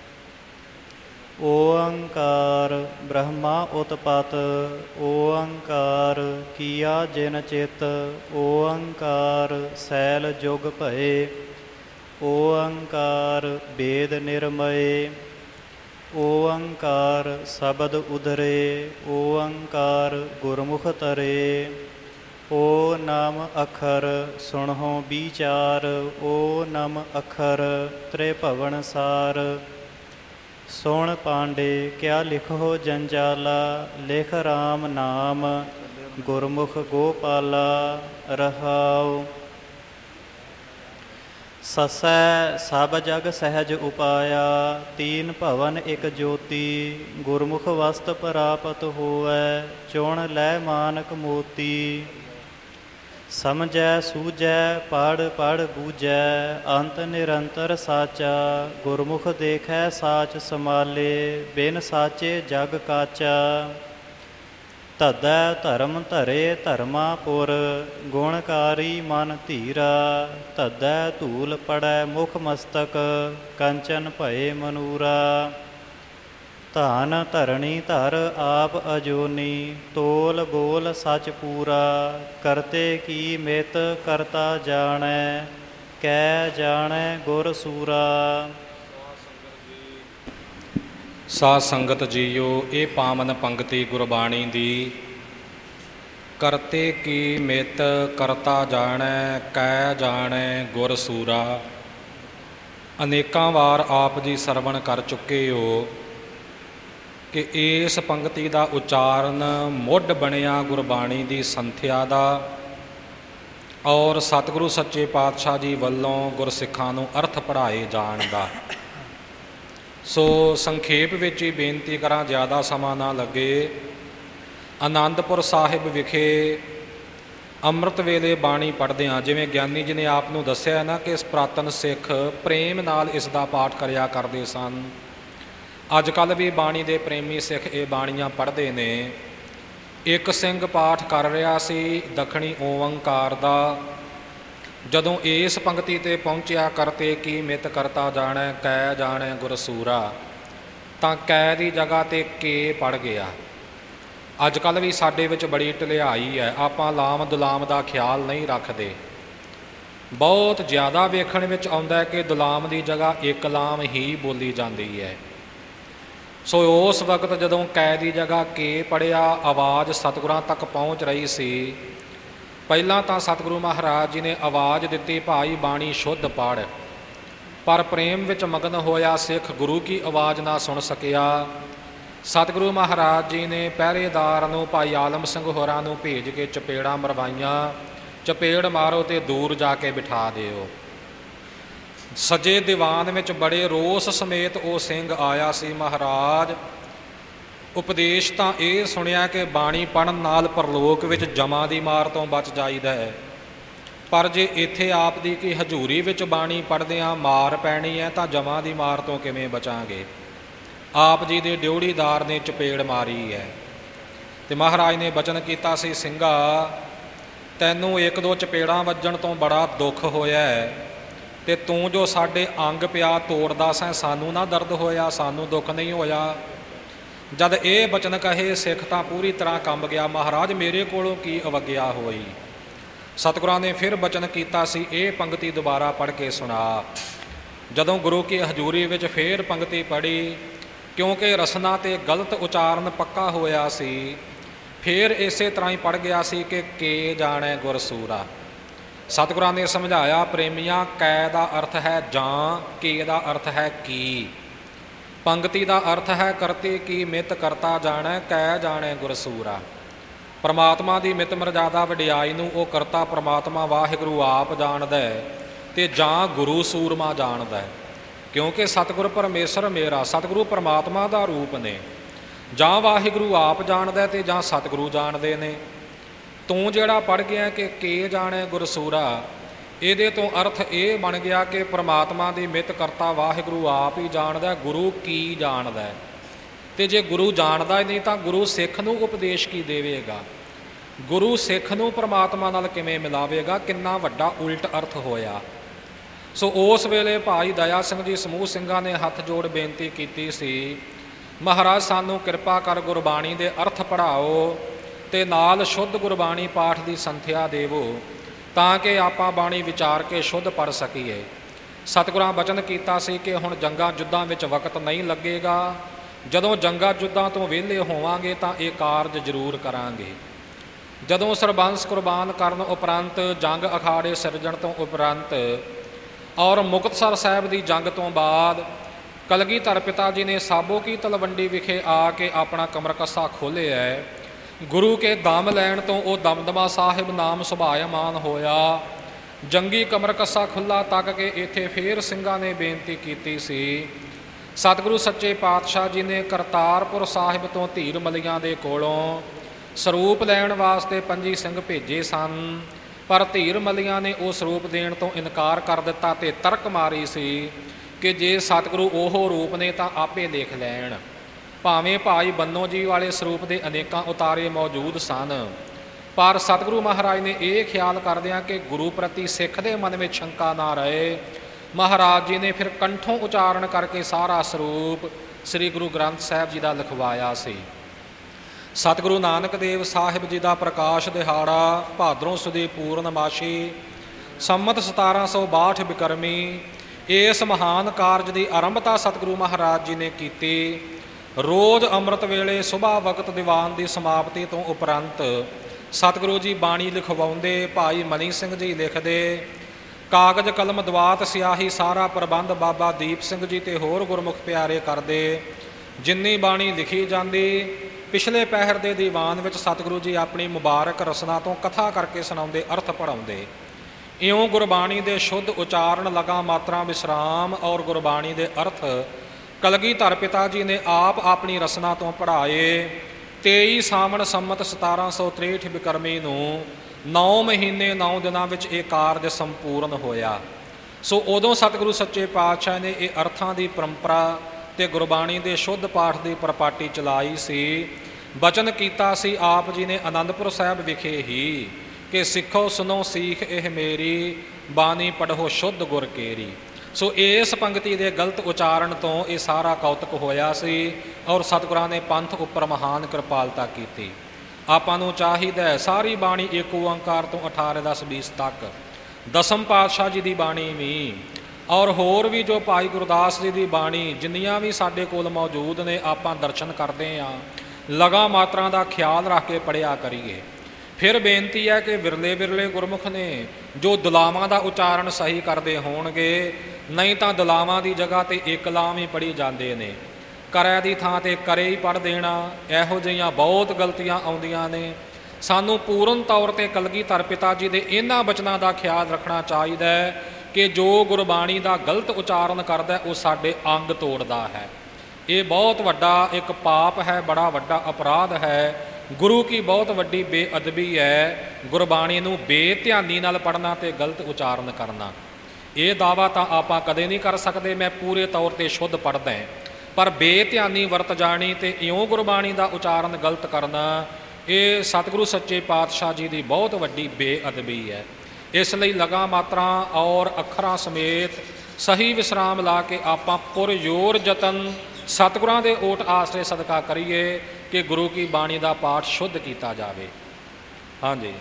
ਓਅੰਕਾਰ ਬ੍ਰਹਮਾ ਉਤਪਤ। ਓਅੰਕਾਰ ਕੀਆ ਜਿਨ ਚਿਤ। ਓਅੰਕਾਰ ਸੈਲ ਜੁਗ ਭਏ। ਓਅੰਕਾਰ ਵੇਦ ਨਿਰਮਏ। ਓਅੰਕਾਰ ਸ਼ਬਦ ਉਧਰੇ। ਓਅੰਕਾਰ ਗੁਰਮੁਖ ਤਰੇ। ਓ ਨਮ ਅੱਖਰ ਸੁਣਹੁ ਵਿਚਾਰ। ਓ ਨਮ ਅੱਖਰ ਤ੍ਰਿਭਵਨ ਸਾਰ। ਸੁਣ ਪਾਂਡੇ ਕਿਆ ਲਿਖੋ ਜੰਜਾਲਾ। ਲਿਖ ਰਾਮ ਨਾਮ ਗੁਰਮੁਖ ਗੋਪਾਲਾ। ਰਹਾਉ ਸਸੈ ਸਭ ਜਗ ਸਹਿਜ ਉਪਾਇਆ। ਤੀਨ ਭਵਨ ਇਕ ਜੋਤੀ। ਗੁਰਮੁਖ ਵਸਤ ਪ੍ਰਾਪਤ ਹੋਵੈ। ਚੁਣ ਲੈ ਮਾਨਕ ਮੋਤੀ। ਸਮਝੈ ਸੂਝੈ ਪੜ੍ਹ ਪੜ੍ਹ ਬੂਝੈ। ਅੰਤ ਨਿਰੰਤਰ ਸਾਚਾ। ਗੁਰਮੁਖ ਦੇਖੈ ਸਾਚ ਸਮਾਲੇ। ਬਿਨ ਸਾਚੇ ਜਗ ਕਾਚਾ। ਧੱਧੈ ਧਰਮ ਧਰੇ ਧਰਮਾਪੁਰ। ਗੁਣਕਾਰੀ ਮਨ ਧੀਰਾ। ਧੱਧੈ ਧੂਲ ਪੜੈ ਮੁਖ ਮਸਤਕ। ਕੰਚਨ ਭਏ ਮਨੂਰਾ। ਧਨ ਧਰਣੀ ਧਰ ਆਪ ਅਜੋਨੀ। ਤੋਲ ਬੋਲ ਸਚ ਪੂਰਾ। ਕਰਤੇ ਕੀ ਮਿਤ ਕਰਤਾ ਜਾਣੈ। ਕੈ ਜਾਣੈ ਗੁਰ ਸੂਰਾ। ਸਾਧ ਸੰਗਤ ਜੀਓ, ਇਹ ਪਾਵਨ ਪੰਗਤੀ ਗੁਰਬਾਣੀ ਦੀ। ਕਰਤੇ ਕੀ ਮਿਤ ਕਰਤਾ ਜਾਣੈ। ਕੈ ਜਾਣੈ ਗੁਰ ਸੂਰਾ। ਅਨੇਕਾਂ ਵਾਰ ਆਪ ਜੀ ਸਰਵਣ ਕਰ ਚੁੱਕੇ ਹੋ ਕਿ ਇਸ ਪੰਗਤੀ ਦਾ ਉਚਾਰਨ ਮੁੱਢ ਬਣਿਆ ਗੁਰਬਾਣੀ ਦੀ ਸੰਥਿਆ ਦਾ ਔਰ ਸਤਿਗੁਰੂ ਸੱਚੇ ਪਾਤਸ਼ਾਹ ਜੀ ਵੱਲੋਂ ਗੁਰਸਿੱਖਾਂ ਨੂੰ ਅਰਥ ਪੜ੍ਹਾਏ ਜਾਣ ਦਾ। ਸੋ ਸੰਖੇਪ ਵਿੱਚ ਹੀ ਬੇਨਤੀ ਕਰਾਂ, ਜ਼ਿਆਦਾ ਸਮਾਂ ਨਾ ਲੱਗੇ। ਆਨੰਦਪੁਰ ਸਾਹਿਬ ਵਿਖੇ ਅੰਮ੍ਰਿਤ ਵੇਲੇ ਬਾਣੀ ਪੜ੍ਹਦੇ ਹਾਂ, ਜਿਵੇਂ ਗਿਆਨੀ ਜੀ ਨੇ ਆਪ ਨੂੰ ਦੱਸਿਆ ਨਾ ਕਿ ਇਸ ਪੁਰਾਤਨ ਸਿੱਖ ਪ੍ਰੇਮ ਨਾਲ ਇਸ ਦਾ ਪਾਠ ਕਰਿਆ ਕਰਦੇ ਸਨ। ਅੱਜ ਕੱਲ੍ਹ ਵੀ ਬਾਣੀ ਦੇ ਪ੍ਰੇਮੀ ਸਿੱਖ ਇਹ ਬਾਣੀਆਂ ਪੜ੍ਹਦੇ ਨੇ। ਇੱਕ ਸਿੰਘ ਪਾਠ ਕਰ ਰਿਹਾ ਸੀ ਦੱਖਣੀ ਓਅੰਕਾਰ ਦਾ। ਜਦੋਂ ਇਸ ਪੰਗਤੀ 'ਤੇ ਪਹੁੰਚਿਆ ਕਰਤੇ ਕੀ ਮਿਤ ਕਰਤਾ ਜਾਣੈ। ਕੈ ਜਾਣੈ ਗੁਰ ਸੂਰਾ, ਤਾਂ ਕੈ ਦੀ ਜਗ੍ਹਾ 'ਤੇ ਕੇ ਪੜ੍ਹ ਗਿਆ। ਅੱਜ ਕੱਲ੍ਹ ਵੀ ਸਾਡੇ ਵਿੱਚ ਬੜੀ ਢਿਲਾਈ ਹੈ, ਆਪਾਂ ਲਾਮ ਦੁਲਾਮ ਦਾ ਖਿਆਲ ਨਹੀਂ ਰੱਖਦੇ। ਬਹੁਤ ਜ਼ਿਆਦਾ ਵੇਖਣ ਵਿੱਚ ਆਉਂਦਾ ਕਿ ਦੁਲਾਮ ਦੀ ਜਗ੍ਹਾ ਇੱਕ ਲਾਮ ਹੀ ਬੋਲੀ ਜਾਂਦੀ ਹੈ। ਸੋ ਉਸ ਵਕਤ ਜਦੋਂ ਕੈ ਦੀ ਜਗ੍ਹਾ ਕੇ ਪੜ੍ਹਿਆ, ਆਵਾਜ਼ ਸਤਿਗੁਰਾਂ ਤੱਕ ਪਹੁੰਚ ਰਹੀ ਸੀ। ਪਹਿਲਾਂ ਤਾਂ ਸਤਿਗੁਰੂ ਮਹਾਰਾਜ ਜੀ ਨੇ ਆਵਾਜ਼ ਦਿੱਤੀ, ਭਾਈ ਬਾਣੀ ਸ਼ੁੱਧ ਪੜ੍ਹ। ਪਰ ਪ੍ਰੇਮ ਵਿੱਚ ਮਗਨ ਹੋਇਆ ਸਿੱਖ ਗੁਰੂ ਕੀ ਆਵਾਜ਼ ਨਾ ਸੁਣ ਸਕਿਆ। ਸਤਿਗੁਰੂ ਮਹਾਰਾਜ ਜੀ ਨੇ ਪਹਿਰੇਦਾਰ ਨੂੰ, ਭਾਈ ਆਲਮ ਸਿੰਘ ਹੋਰਾਂ ਨੂੰ ਭੇਜ ਕੇ ਚਪੇੜਾਂ ਮਰਵਾਈਆਂ। ਚਪੇੜ ਮਾਰੋ ਅਤੇ ਦੂਰ ਜਾ ਕੇ ਬਿਠਾ ਦਿਓ। ਸੱਜੇ ਦੀਵਾਨ ਵਿੱਚ ਬੜੇ ਰੋਸ ਸਮੇਤ ਉਹ ਸਿੰਘ ਆਇਆ ਸੀ। ਮਹਾਰਾਜ, ਉਪਦੇਸ਼ ਤਾਂ ਇਹ ਸੁਣਿਆ ਕਿ ਬਾਣੀ ਪੜ੍ਹਨ ਨਾਲ ਪਰਲੋਕ ਵਿੱਚ ਜਮਾਂ ਦੀ ਮਾਰ ਤੋਂ ਬਚ ਜਾਈਦਾ ਹੈ, ਪਰ ਜੇ ਇੱਥੇ ਆਪ ਦੀ ਕਿ ਹਜ਼ੂਰੀ ਵਿੱਚ ਬਾਣੀ ਪੜ੍ਹਦਿਆਂ ਮਾਰ ਪੈਣੀ ਹੈ ਤਾਂ ਜਮਾਂ ਦੀ ਮਾਰ ਤੋਂ ਕਿਵੇਂ ਬਚਾਂਗੇ। ਆਪ ਜੀ ਦੇ ਡਿਉੜੀਦਾਰ ਨੇ ਚਪੇੜ ਮਾਰੀ ਹੈ ਤੇ ਮਹਾਰਾਜ ਨੇ ਬਚਨ ਕੀਤਾ ਸੀ, ਸਿੰਘਾ ਤੈਨੂੰ ਇੱਕ ਦੋ ਚਪੇੜਾਂ ਵੱਜਣ ਤੋਂ ਬੜਾ ਦੁੱਖ ਹੋਇਆ ਹੈ ਤੇ ਤੂੰ ਜੋ ਸਾਡੇ ਅੰਗ ਪਿਆ ਤੋੜਦਾ ਸੈਂ, ਸਾਨੂੰ ਨਾ ਦਰਦ ਹੋਇਆ, ਸਾਨੂੰ ਦੁੱਖ ਨਹੀਂ ਹੋਇਆ। ਜਦ ਇਹ ਬਚਨ ਕਹੇ ਸਿੱਖ ਤਾਂ ਪੂਰੀ ਤਰ੍ਹਾਂ ਕੰਬ ਗਿਆ, ਮਹਾਰਾਜ ਮੇਰੇ ਕੋਲੋਂ ਕੀ ਅਵੱਗਿਆ ਹੋਈ। ਸਤਿਗੁਰਾਂ ਨੇ ਫਿਰ ਬਚਨ ਕੀਤਾ ਸੀ, ਇਹ ਪੰਗਤੀ ਦੁਬਾਰਾ ਪੜ੍ਹ ਕੇ ਸੁਣਾ। ਜਦੋਂ ਗੁਰੂ ਕੀ ਹਜ਼ੂਰੀ ਵਿੱਚ ਫੇਰ ਪੰਗਤੀ ਪੜ੍ਹੀ, ਕਿਉਂਕਿ ਰਸਨਾ ਤੇ ਗਲਤ ਉਚਾਰਨ ਪੱਕਾ ਹੋਇਆ ਸੀ, ਫੇਰ ਇਸੇ ਤਰ੍ਹਾਂ ਹੀ ਪੜ੍ਹ ਗਿਆ ਸੀ ਕਿ ਕੇ ਜਾਣੈ ਗੁਰ ਸੂਰਾ। ਸਤਿਗੁਰਾਂ ਨੇ ਸਮਝਾਇਆ, ਪ੍ਰੇਮੀਆਂ ਕੈ ਦਾ ਅਰਥ ਹੈ ਜਾਂ, ਕੇ ਦਾ ਅਰਥ ਹੈ ਕੀ। ਪੰਗਤੀ ਦਾ ਅਰਥ ਹੈ ਕਰਤੇ ਕੀ ਮਿਤ ਕਰਤਾ ਜਾਣੈ, ਕੈ ਜਾਣੈ ਗੁਰ ਸੂਰਾ। ਪਰਮਾਤਮਾ ਦੀ ਮਿਤ ਮਰਜ਼ਾਦਾ ਵਡਿਆਈ ਨੂੰ ਉਹ ਕਰਤਾ ਪਰਮਾਤਮਾ ਵਾਹਿਗੁਰੂ ਆਪ ਜਾਣਦਾ ਹੈ ਤੇ ਜਾਂ ਗੁਰੂ ਸੂਰਮਾ ਜਾਣਦਾ ਹੈ। ਕਿਉਂਕਿ ਸਤਿਗੁਰ ਪਰਮੇਸ਼ਰ ਮੇਰਾ, ਸਤਿਗੁਰੂ ਪਰਮਾਤਮਾ ਦਾ ਰੂਪ ਨੇ। ਜਾਂ ਵਾਹਿਗੁਰੂ ਆਪ ਜਾਣਦਾ ਤੇ ਜਾਂ ਸਤਿਗੁਰੂ ਜਾਣਦੇ ਨੇ। ਤੂੰ ਜਿਹੜਾ ਪੜ੍ਹ ਗਿਆ ਕਿ ਕੇ ਜਾਣੈ ਗੁਰ ਸੂਰਾ, ਇਹਦੇ ਤੋਂ ਅਰਥ ਇਹ ਬਣ ਗਿਆ ਕਿ ਪਰਮਾਤਮਾ ਦੀ ਮਿਤ ਕਰਤਾ ਵਾਹਿਗੁਰੂ ਆਪ ਹੀ ਜਾਣਦਾ, ਗੁਰੂ ਕੀ ਜਾਣਦਾ। ਤੇ ਜੇ ਗੁਰੂ ਜਾਣਦਾ ਹੀ ਨਹੀਂ ਤਾਂ ਗੁਰੂ ਸਿੱਖ ਨੂੰ ਉਪਦੇਸ਼ ਕੀ ਦੇਵੇਗਾ, ਗੁਰੂ ਸਿੱਖ ਨੂੰ ਪਰਮਾਤਮਾ ਨਾਲ ਕਿਵੇਂ ਮਿਲਾਵੇਗਾ। ਕਿੰਨਾ ਵੱਡਾ ਉਲਟ ਅਰਥ ਹੋਇਆ। ਸੋ ਉਸ ਵੇਲੇ ਭਾਈ ਦਇਆ ਸਿੰਘ ਜੀ ਸਮੂਹ ਸਿੰਘਾਂ ਨੇ ਹੱਥ ਜੋੜ ਬੇਨਤੀ ਕੀਤੀ ਸੀ, ਮਹਾਰਾਜ ਸਾਨੂੰ ਕਿਰਪਾ ਕਰ ਗੁਰਬਾਣੀ ਦੇ ਅਰਥ ਪੜ੍ਹਾਓ ਤੇ ਨਾਲ ਸ਼ੁੱਧ ਗੁਰਬਾਣੀ ਪਾਠ ਦੀ ਸੰਥਿਆ ਦੇਵੋ ਤਾਂ ਕਿ ਆਪਾਂ ਬਾਣੀ ਵਿਚਾਰ ਕੇ ਸ਼ੁੱਧ ਪੜ੍ਹ ਸਕੀਏ। ਸਤਿਗੁਰਾਂ ਬਚਨ ਕੀਤਾ ਸੀ ਕਿ ਹੁਣ ਜੰਗਾਂ ਜੁੱਦਾਂ ਵਿੱਚ ਵਕਤ ਨਹੀਂ ਲੱਗੇਗਾ, ਜਦੋਂ ਜੰਗਾਂ ਜੁੱਦਾਂ ਤੋਂ ਵਿਹਲੇ ਹੋਵਾਂਗੇ ਤਾਂ ਇਹ ਕਾਰਜ ਜ਼ਰੂਰ ਕਰਾਂਗੇ। ਜਦੋਂ ਸਰਬੰਸ ਕੁਰਬਾਨ ਕਰਨ ਉਪਰੰਤ, ਜੰਗ ਅਖਾੜੇ ਸਿਰਜਣ ਤੋਂ ਉਪਰੰਤ ਔਰ ਮੁਕਤਸਰ ਸਾਹਿਬ ਦੀ ਜੰਗ ਤੋਂ ਬਾਅਦ ਕਲਗੀਧਰ ਪਿਤਾ ਜੀ ਨੇ ਸਾਬੋ ਕੀ ਤਲਵੰਡੀ ਵਿਖੇ ਆ ਕੇ ਆਪਣਾ ਕਮਰਕੱਸਾ ਖੋਲ੍ਹਿਆ ਹੈ। ਗੁਰੂ ਕੇ ਦਮ ਲੈਣ ਤੋਂ ਉਹ ਦਮਦਮਾ ਸਾਹਿਬ ਨਾਮ ਸੁਭਾਇਮਾਨ ਹੋਇਆ। ਜੰਗੀ ਕਮਰਕੱਸਾ ਖੁੱਲ੍ਹਾ ਤੱਕ ਕੇ ਇੱਥੇ ਫੇਰ ਸਿੰਘਾਂ ਨੇ ਬੇਨਤੀ ਕੀਤੀ ਸੀ। ਸਤਿਗੁਰੂ ਸੱਚੇ ਪਾਤਸ਼ਾਹ ਜੀ ਨੇ ਕਰਤਾਰਪੁਰ ਸਾਹਿਬ ਤੋਂ ਧੀਰ ਮਲੀਆਂ ਦੇ ਕੋਲੋਂ ਸਰੂਪ ਲੈਣ ਵਾਸਤੇ ਪੰਜੀ ਸਿੰਘ ਭੇਜੇ ਸਨ, ਪਰ ਧੀਰ ਮਲੀਆਂ ਨੇ ਉਹ ਸਰੂਪ ਦੇਣ ਤੋਂ ਇਨਕਾਰ ਕਰ ਦਿੱਤਾ ਤੇ ਤਰਕ ਮਾਰੀ ਸੀ ਕਿ ਜੇ ਸਤਿਗੁਰੂ ਉਹ ਰੂਪ ਨੇ ਤਾਂ ਆਪੇ ਲਿਖ ਲੈਣ। ਭਾਵੇਂ ਭਾਈ ਬੰਨੋ ਜੀ ਵਾਲੇ ਸਰੂਪ ਦੇ ਅਨੇਕਾਂ ਉਤਾਰੇ ਮੌਜੂਦ ਸਨ, ਪਰ ਸਤਿਗੁਰੂ ਮਹਾਰਾਜ ਨੇ ਇਹ ਖਿਆਲ ਕਰਦਿਆਂ ਕਿ ਗੁਰੂ ਪ੍ਰਤੀ ਸਿੱਖ ਦੇ ਮਨ ਵਿੱਚ ਸ਼ੰਕਾ ਨਾ ਰਹੇ, ਮਹਾਰਾਜ ਜੀ ਨੇ ਫਿਰ ਕੰਠੋਂ ਉਚਾਰਨ ਕਰਕੇ ਸਾਰਾ ਸਰੂਪ ਸ੍ਰੀ ਗੁਰੂ ਗ੍ਰੰਥ ਸਾਹਿਬ ਜੀ ਦਾ ਲਿਖਵਾਇਆ ਸੀ। ਸਤਿਗੁਰੂ ਨਾਨਕ ਦੇਵ ਸਾਹਿਬ ਜੀ ਦਾ ਪ੍ਰਕਾਸ਼ ਦਿਹਾੜਾ ਭਾਦਰੋਂ ਸੁਦੀ ਪੂਰਨਮਾਸ਼ੀ ਸੰਮਤ ਸਤਾਰਾਂ ਸੌ ਬਾਹਠ ਬਿਕਰਮੀ। ਇਸ ਮਹਾਨ ਕਾਰਜ ਦੀ ਆਰੰਭਤਾ ਸਤਿਗੁਰੂ ਮਹਾਰਾਜ ਜੀ ਨੇ ਕੀਤੀ। ਰੋਜ਼ ਅੰਮ੍ਰਿਤ ਵੇਲੇ ਸੁਬਾਹ ਵਕਤ ਦੀਵਾਨ ਦੀ ਸਮਾਪਤੀ ਤੋਂ ਉਪਰੰਤ ਸਤਿਗੁਰੂ ਜੀ ਬਾਣੀ ਲਿਖਵਾਉਂਦੇ, ਭਾਈ ਮਨੀ ਸਿੰਘ ਜੀ ਲਿਖਦੇ, ਕਾਗਜ਼ ਕਲਮ ਦਵਾਤ ਸਿਆਹੀ ਸਾਰਾ ਪ੍ਰਬੰਧ ਬਾਬਾ ਦੀਪ ਸਿੰਘ ਜੀ ਤੇ ਹੋਰ ਗੁਰਮੁਖ ਪਿਆਰੇ ਕਰਦੇ। ਜਿੰਨੀ ਬਾਣੀ ਲਿਖੀ ਜਾਂਦੀ, ਪਿਛਲੇ ਪਹਿਰ ਦੇ ਦੀਵਾਨ ਵਿੱਚ ਸਤਿਗੁਰੂ ਜੀ ਆਪਣੀ ਮੁਬਾਰਕ ਰਸਨਾ ਤੋਂ ਕਥਾ ਕਰਕੇ ਸੁਣਾਉਂਦੇ, ਅਰਥ ਪੜ੍ਹਾਉਂਦੇ। ਇਉਂ ਗੁਰਬਾਣੀ ਦੇ ਸ਼ੁੱਧ ਉਚਾਰਨ, ਲਗਾ ਮਾਤਰਾ ਵਿਸਰਾਮ ਔਰ ਗੁਰਬਾਣੀ ਦੇ ਅਰਥ ਕਲਗੀਧਰ ਪਿਤਾ ਜੀ ਨੇ ਆਪ ਆਪਣੀ ਰਸਨਾ ਤੋਂ ਪੜ੍ਹਾਏ। ਤੇਈ ਸਾਵਣ ਸੰਮਤ ਸਤਾਰਾਂ ਸੌ ਤ੍ਰੇਹਠ ਬਿਕਰਮੀ ਨੂੰ ਨੌ ਮਹੀਨੇ ਨੌ ਦਿਨਾਂ ਵਿੱਚ ਇਹ ਕਾਰਜ ਸੰਪੂਰਨ ਹੋਇਆ। ਸੋ ਉਦੋਂ ਸਤਿਗੁਰੂ ਸੱਚੇ ਪਾਤਸ਼ਾਹ ਨੇ ਇਹ ਅਰਥਾਂ ਦੀ ਪਰੰਪਰਾ ਤੇ ਗੁਰਬਾਣੀ ਦੇ ਸ਼ੁੱਧ ਪਾਠ ਦੀ ਪਰਪਾਟੀ ਚਲਾਈ ਸੀ। ਬਚਨ ਕੀਤਾ ਸੀ ਆਪ ਜੀ ਨੇ ਆਨੰਦਪੁਰ ਸਾਹਿਬ ਵਿਖੇ ਹੀ ਕਿ ਸਿੱਖੋ ਸੁਨੋ ਸੀਖ ਇਹ ਮੇਰੀ, ਬਾਣੀ ਪੜ੍ਹੋ ਸ਼ੁੱਧ ਗੁਰ ਕੇਰੀ। ਸੋ ਇਸ ਪੰਗਤੀ ਦੇ ਗਲਤ ਉਚਾਰਨ ਤੋਂ ਇਹ ਸਾਰਾ ਕੌਤਕ ਹੋਇਆ ਸੀ ਔਰ ਸਤਿਗੁਰਾਂ ਨੇ ਪੰਥ ਉੱਪਰ ਮਹਾਨ ਕਿਰਪਾਲਤਾ ਕੀਤੀ। ਆਪਾਂ ਨੂੰ ਚਾਹੀਦਾ ਹੈ ਸਾਰੀ ਬਾਣੀ ਏਕ ਓੰਕਾਰ ਤੋਂ ਅਠਾਰਾਂ ਦਸ ਵੀਹ ਤੱਕ, ਦਸਮ ਪਾਤਸ਼ਾਹ ਜੀ ਦੀ ਬਾਣੀ ਵੀ ਔਰ ਹੋਰ ਵੀ ਜੋ ਭਾਈ ਗੁਰਦਾਸ ਜੀ ਦੀ ਬਾਣੀ ਜਿੰਨੀਆਂ ਵੀ ਸਾਡੇ ਕੋਲ ਮੌਜੂਦ ਨੇ, ਆਪਾਂ ਦਰਸ਼ਨ ਕਰਦੇ ਹਾਂ, ਲਗਾ ਮਾਤਰਾ ਦਾ ਖਿਆਲ ਰੱਖ ਕੇ ਪੜ੍ਹਿਆ ਕਰੀਏ। ਫਿਰ ਬੇਨਤੀ ਹੈ ਕਿ ਵਿਰਲੇ ਵਿਰਲੇ ਗੁਰਮੁਖ ਨੇ ਜੋ ਦੁਲਾਵਾਂ ਦਾ ਉਚਾਰਨ ਸਹੀ ਕਰਦੇ ਹੋਣਗੇ, ਨਹੀਂ ਤਾਂ ਦੁਲਾਵਾਂ ਦੀ ਜਗ੍ਹਾ 'ਤੇ ਏਕਲਾਮ ਹੀ ਪੜ੍ਹੀ ਜਾਂਦੇ ਨੇ, ਕਰੈ ਦੀ ਥਾਂ 'ਤੇ ਕਰੇ ਹੀ ਪੜ੍ਹ ਦੇਣਾ। ਇਹੋ ਜਿਹੀਆਂ ਬਹੁਤ ਗਲਤੀਆਂ ਆਉਂਦੀਆਂ ਨੇ। ਸਾਨੂੰ ਪੂਰਨ ਤੌਰ 'ਤੇ ਕਲਗੀਧਰ ਪਿਤਾ ਜੀ ਦੇ ਇਹਨਾਂ ਬਚਨਾਂ ਦਾ ਖਿਆਲ ਰੱਖਣਾ ਚਾਹੀਦਾ ਹੈ ਕਿ ਜੋ ਗੁਰਬਾਣੀ ਦਾ ਗਲਤ ਉਚਾਰਨ ਕਰਦਾ ਉਹ ਸਾਡੇ ਅੰਗ ਤੋੜਦਾ ਹੈ। ਇਹ ਬਹੁਤ ਵੱਡਾ ਇੱਕ ਪਾਪ ਹੈ, ਬੜਾ ਵੱਡਾ ਅਪਰਾਧ ਹੈ ਗੁਰੂ ਕੀ ਬਹੁਤ ਵੱਡੀ ਬੇਅਦਬੀ ਹੈ ਗੁਰਬਾਣੀ ਨੂੰ ਬੇਧਿਆਨੀ ਨਾਲ ਪੜ੍ਹਨਾ ਤੇ ਗਲਤ ਉਚਾਰਨ ਕਰਨਾ। ਇਹ ਦਾਅਵਾ ਤਾਂ ਆਪਾਂ ਕਦੇ ਨਹੀਂ ਕਰ ਸਕਦੇ ਮੈਂ ਪੂਰੇ ਤੌਰ ਤੇ ਸ਼ੁੱਧ ਪੜ੍ਹਦਾ, ਪਰ ਬੇਧਿਆਨੀ ਵਰਤ ਜਾਣੀ ਤੇ ਇਉਂ ਗੁਰਬਾਣੀ ਦਾ ਉਚਾਰਨ ਗਲਤ ਕਰਨਾ, ਇਹ ਸਤਿਗੁਰੂ ਸੱਚੇ ਪਾਤਸ਼ਾਹ ਜੀ ਦੀ ਬਹੁਤ ਵੱਡੀ ਬੇਅਦਬੀ ਹੈ। ਇਸ ਲਈ ਲਗਾ ਮਾਤਰਾਂ ਔਰ ਅੱਖਰਾਂ ਸਮੇਤ ਸਹੀ ਵਿਸਰਾਮ ਲਾ ਕੇ ਆਪਾਂ ਪੁਰਜ਼ੋਰ ਯਤਨ ਸਤਿਗੁਰਾਂ ਦੇ ਓਟ ਆਸਰੇ ਸਦਕਾ ਕਰੀਏ ਕਿ ਗੁਰੂ ਕੀ ਬਾਣੀ ਦਾ ਪਾਠ ਸ਼ੁੱਧ ਕੀਤਾ ਜਾਵੇ। ਹਾਂਜੀ।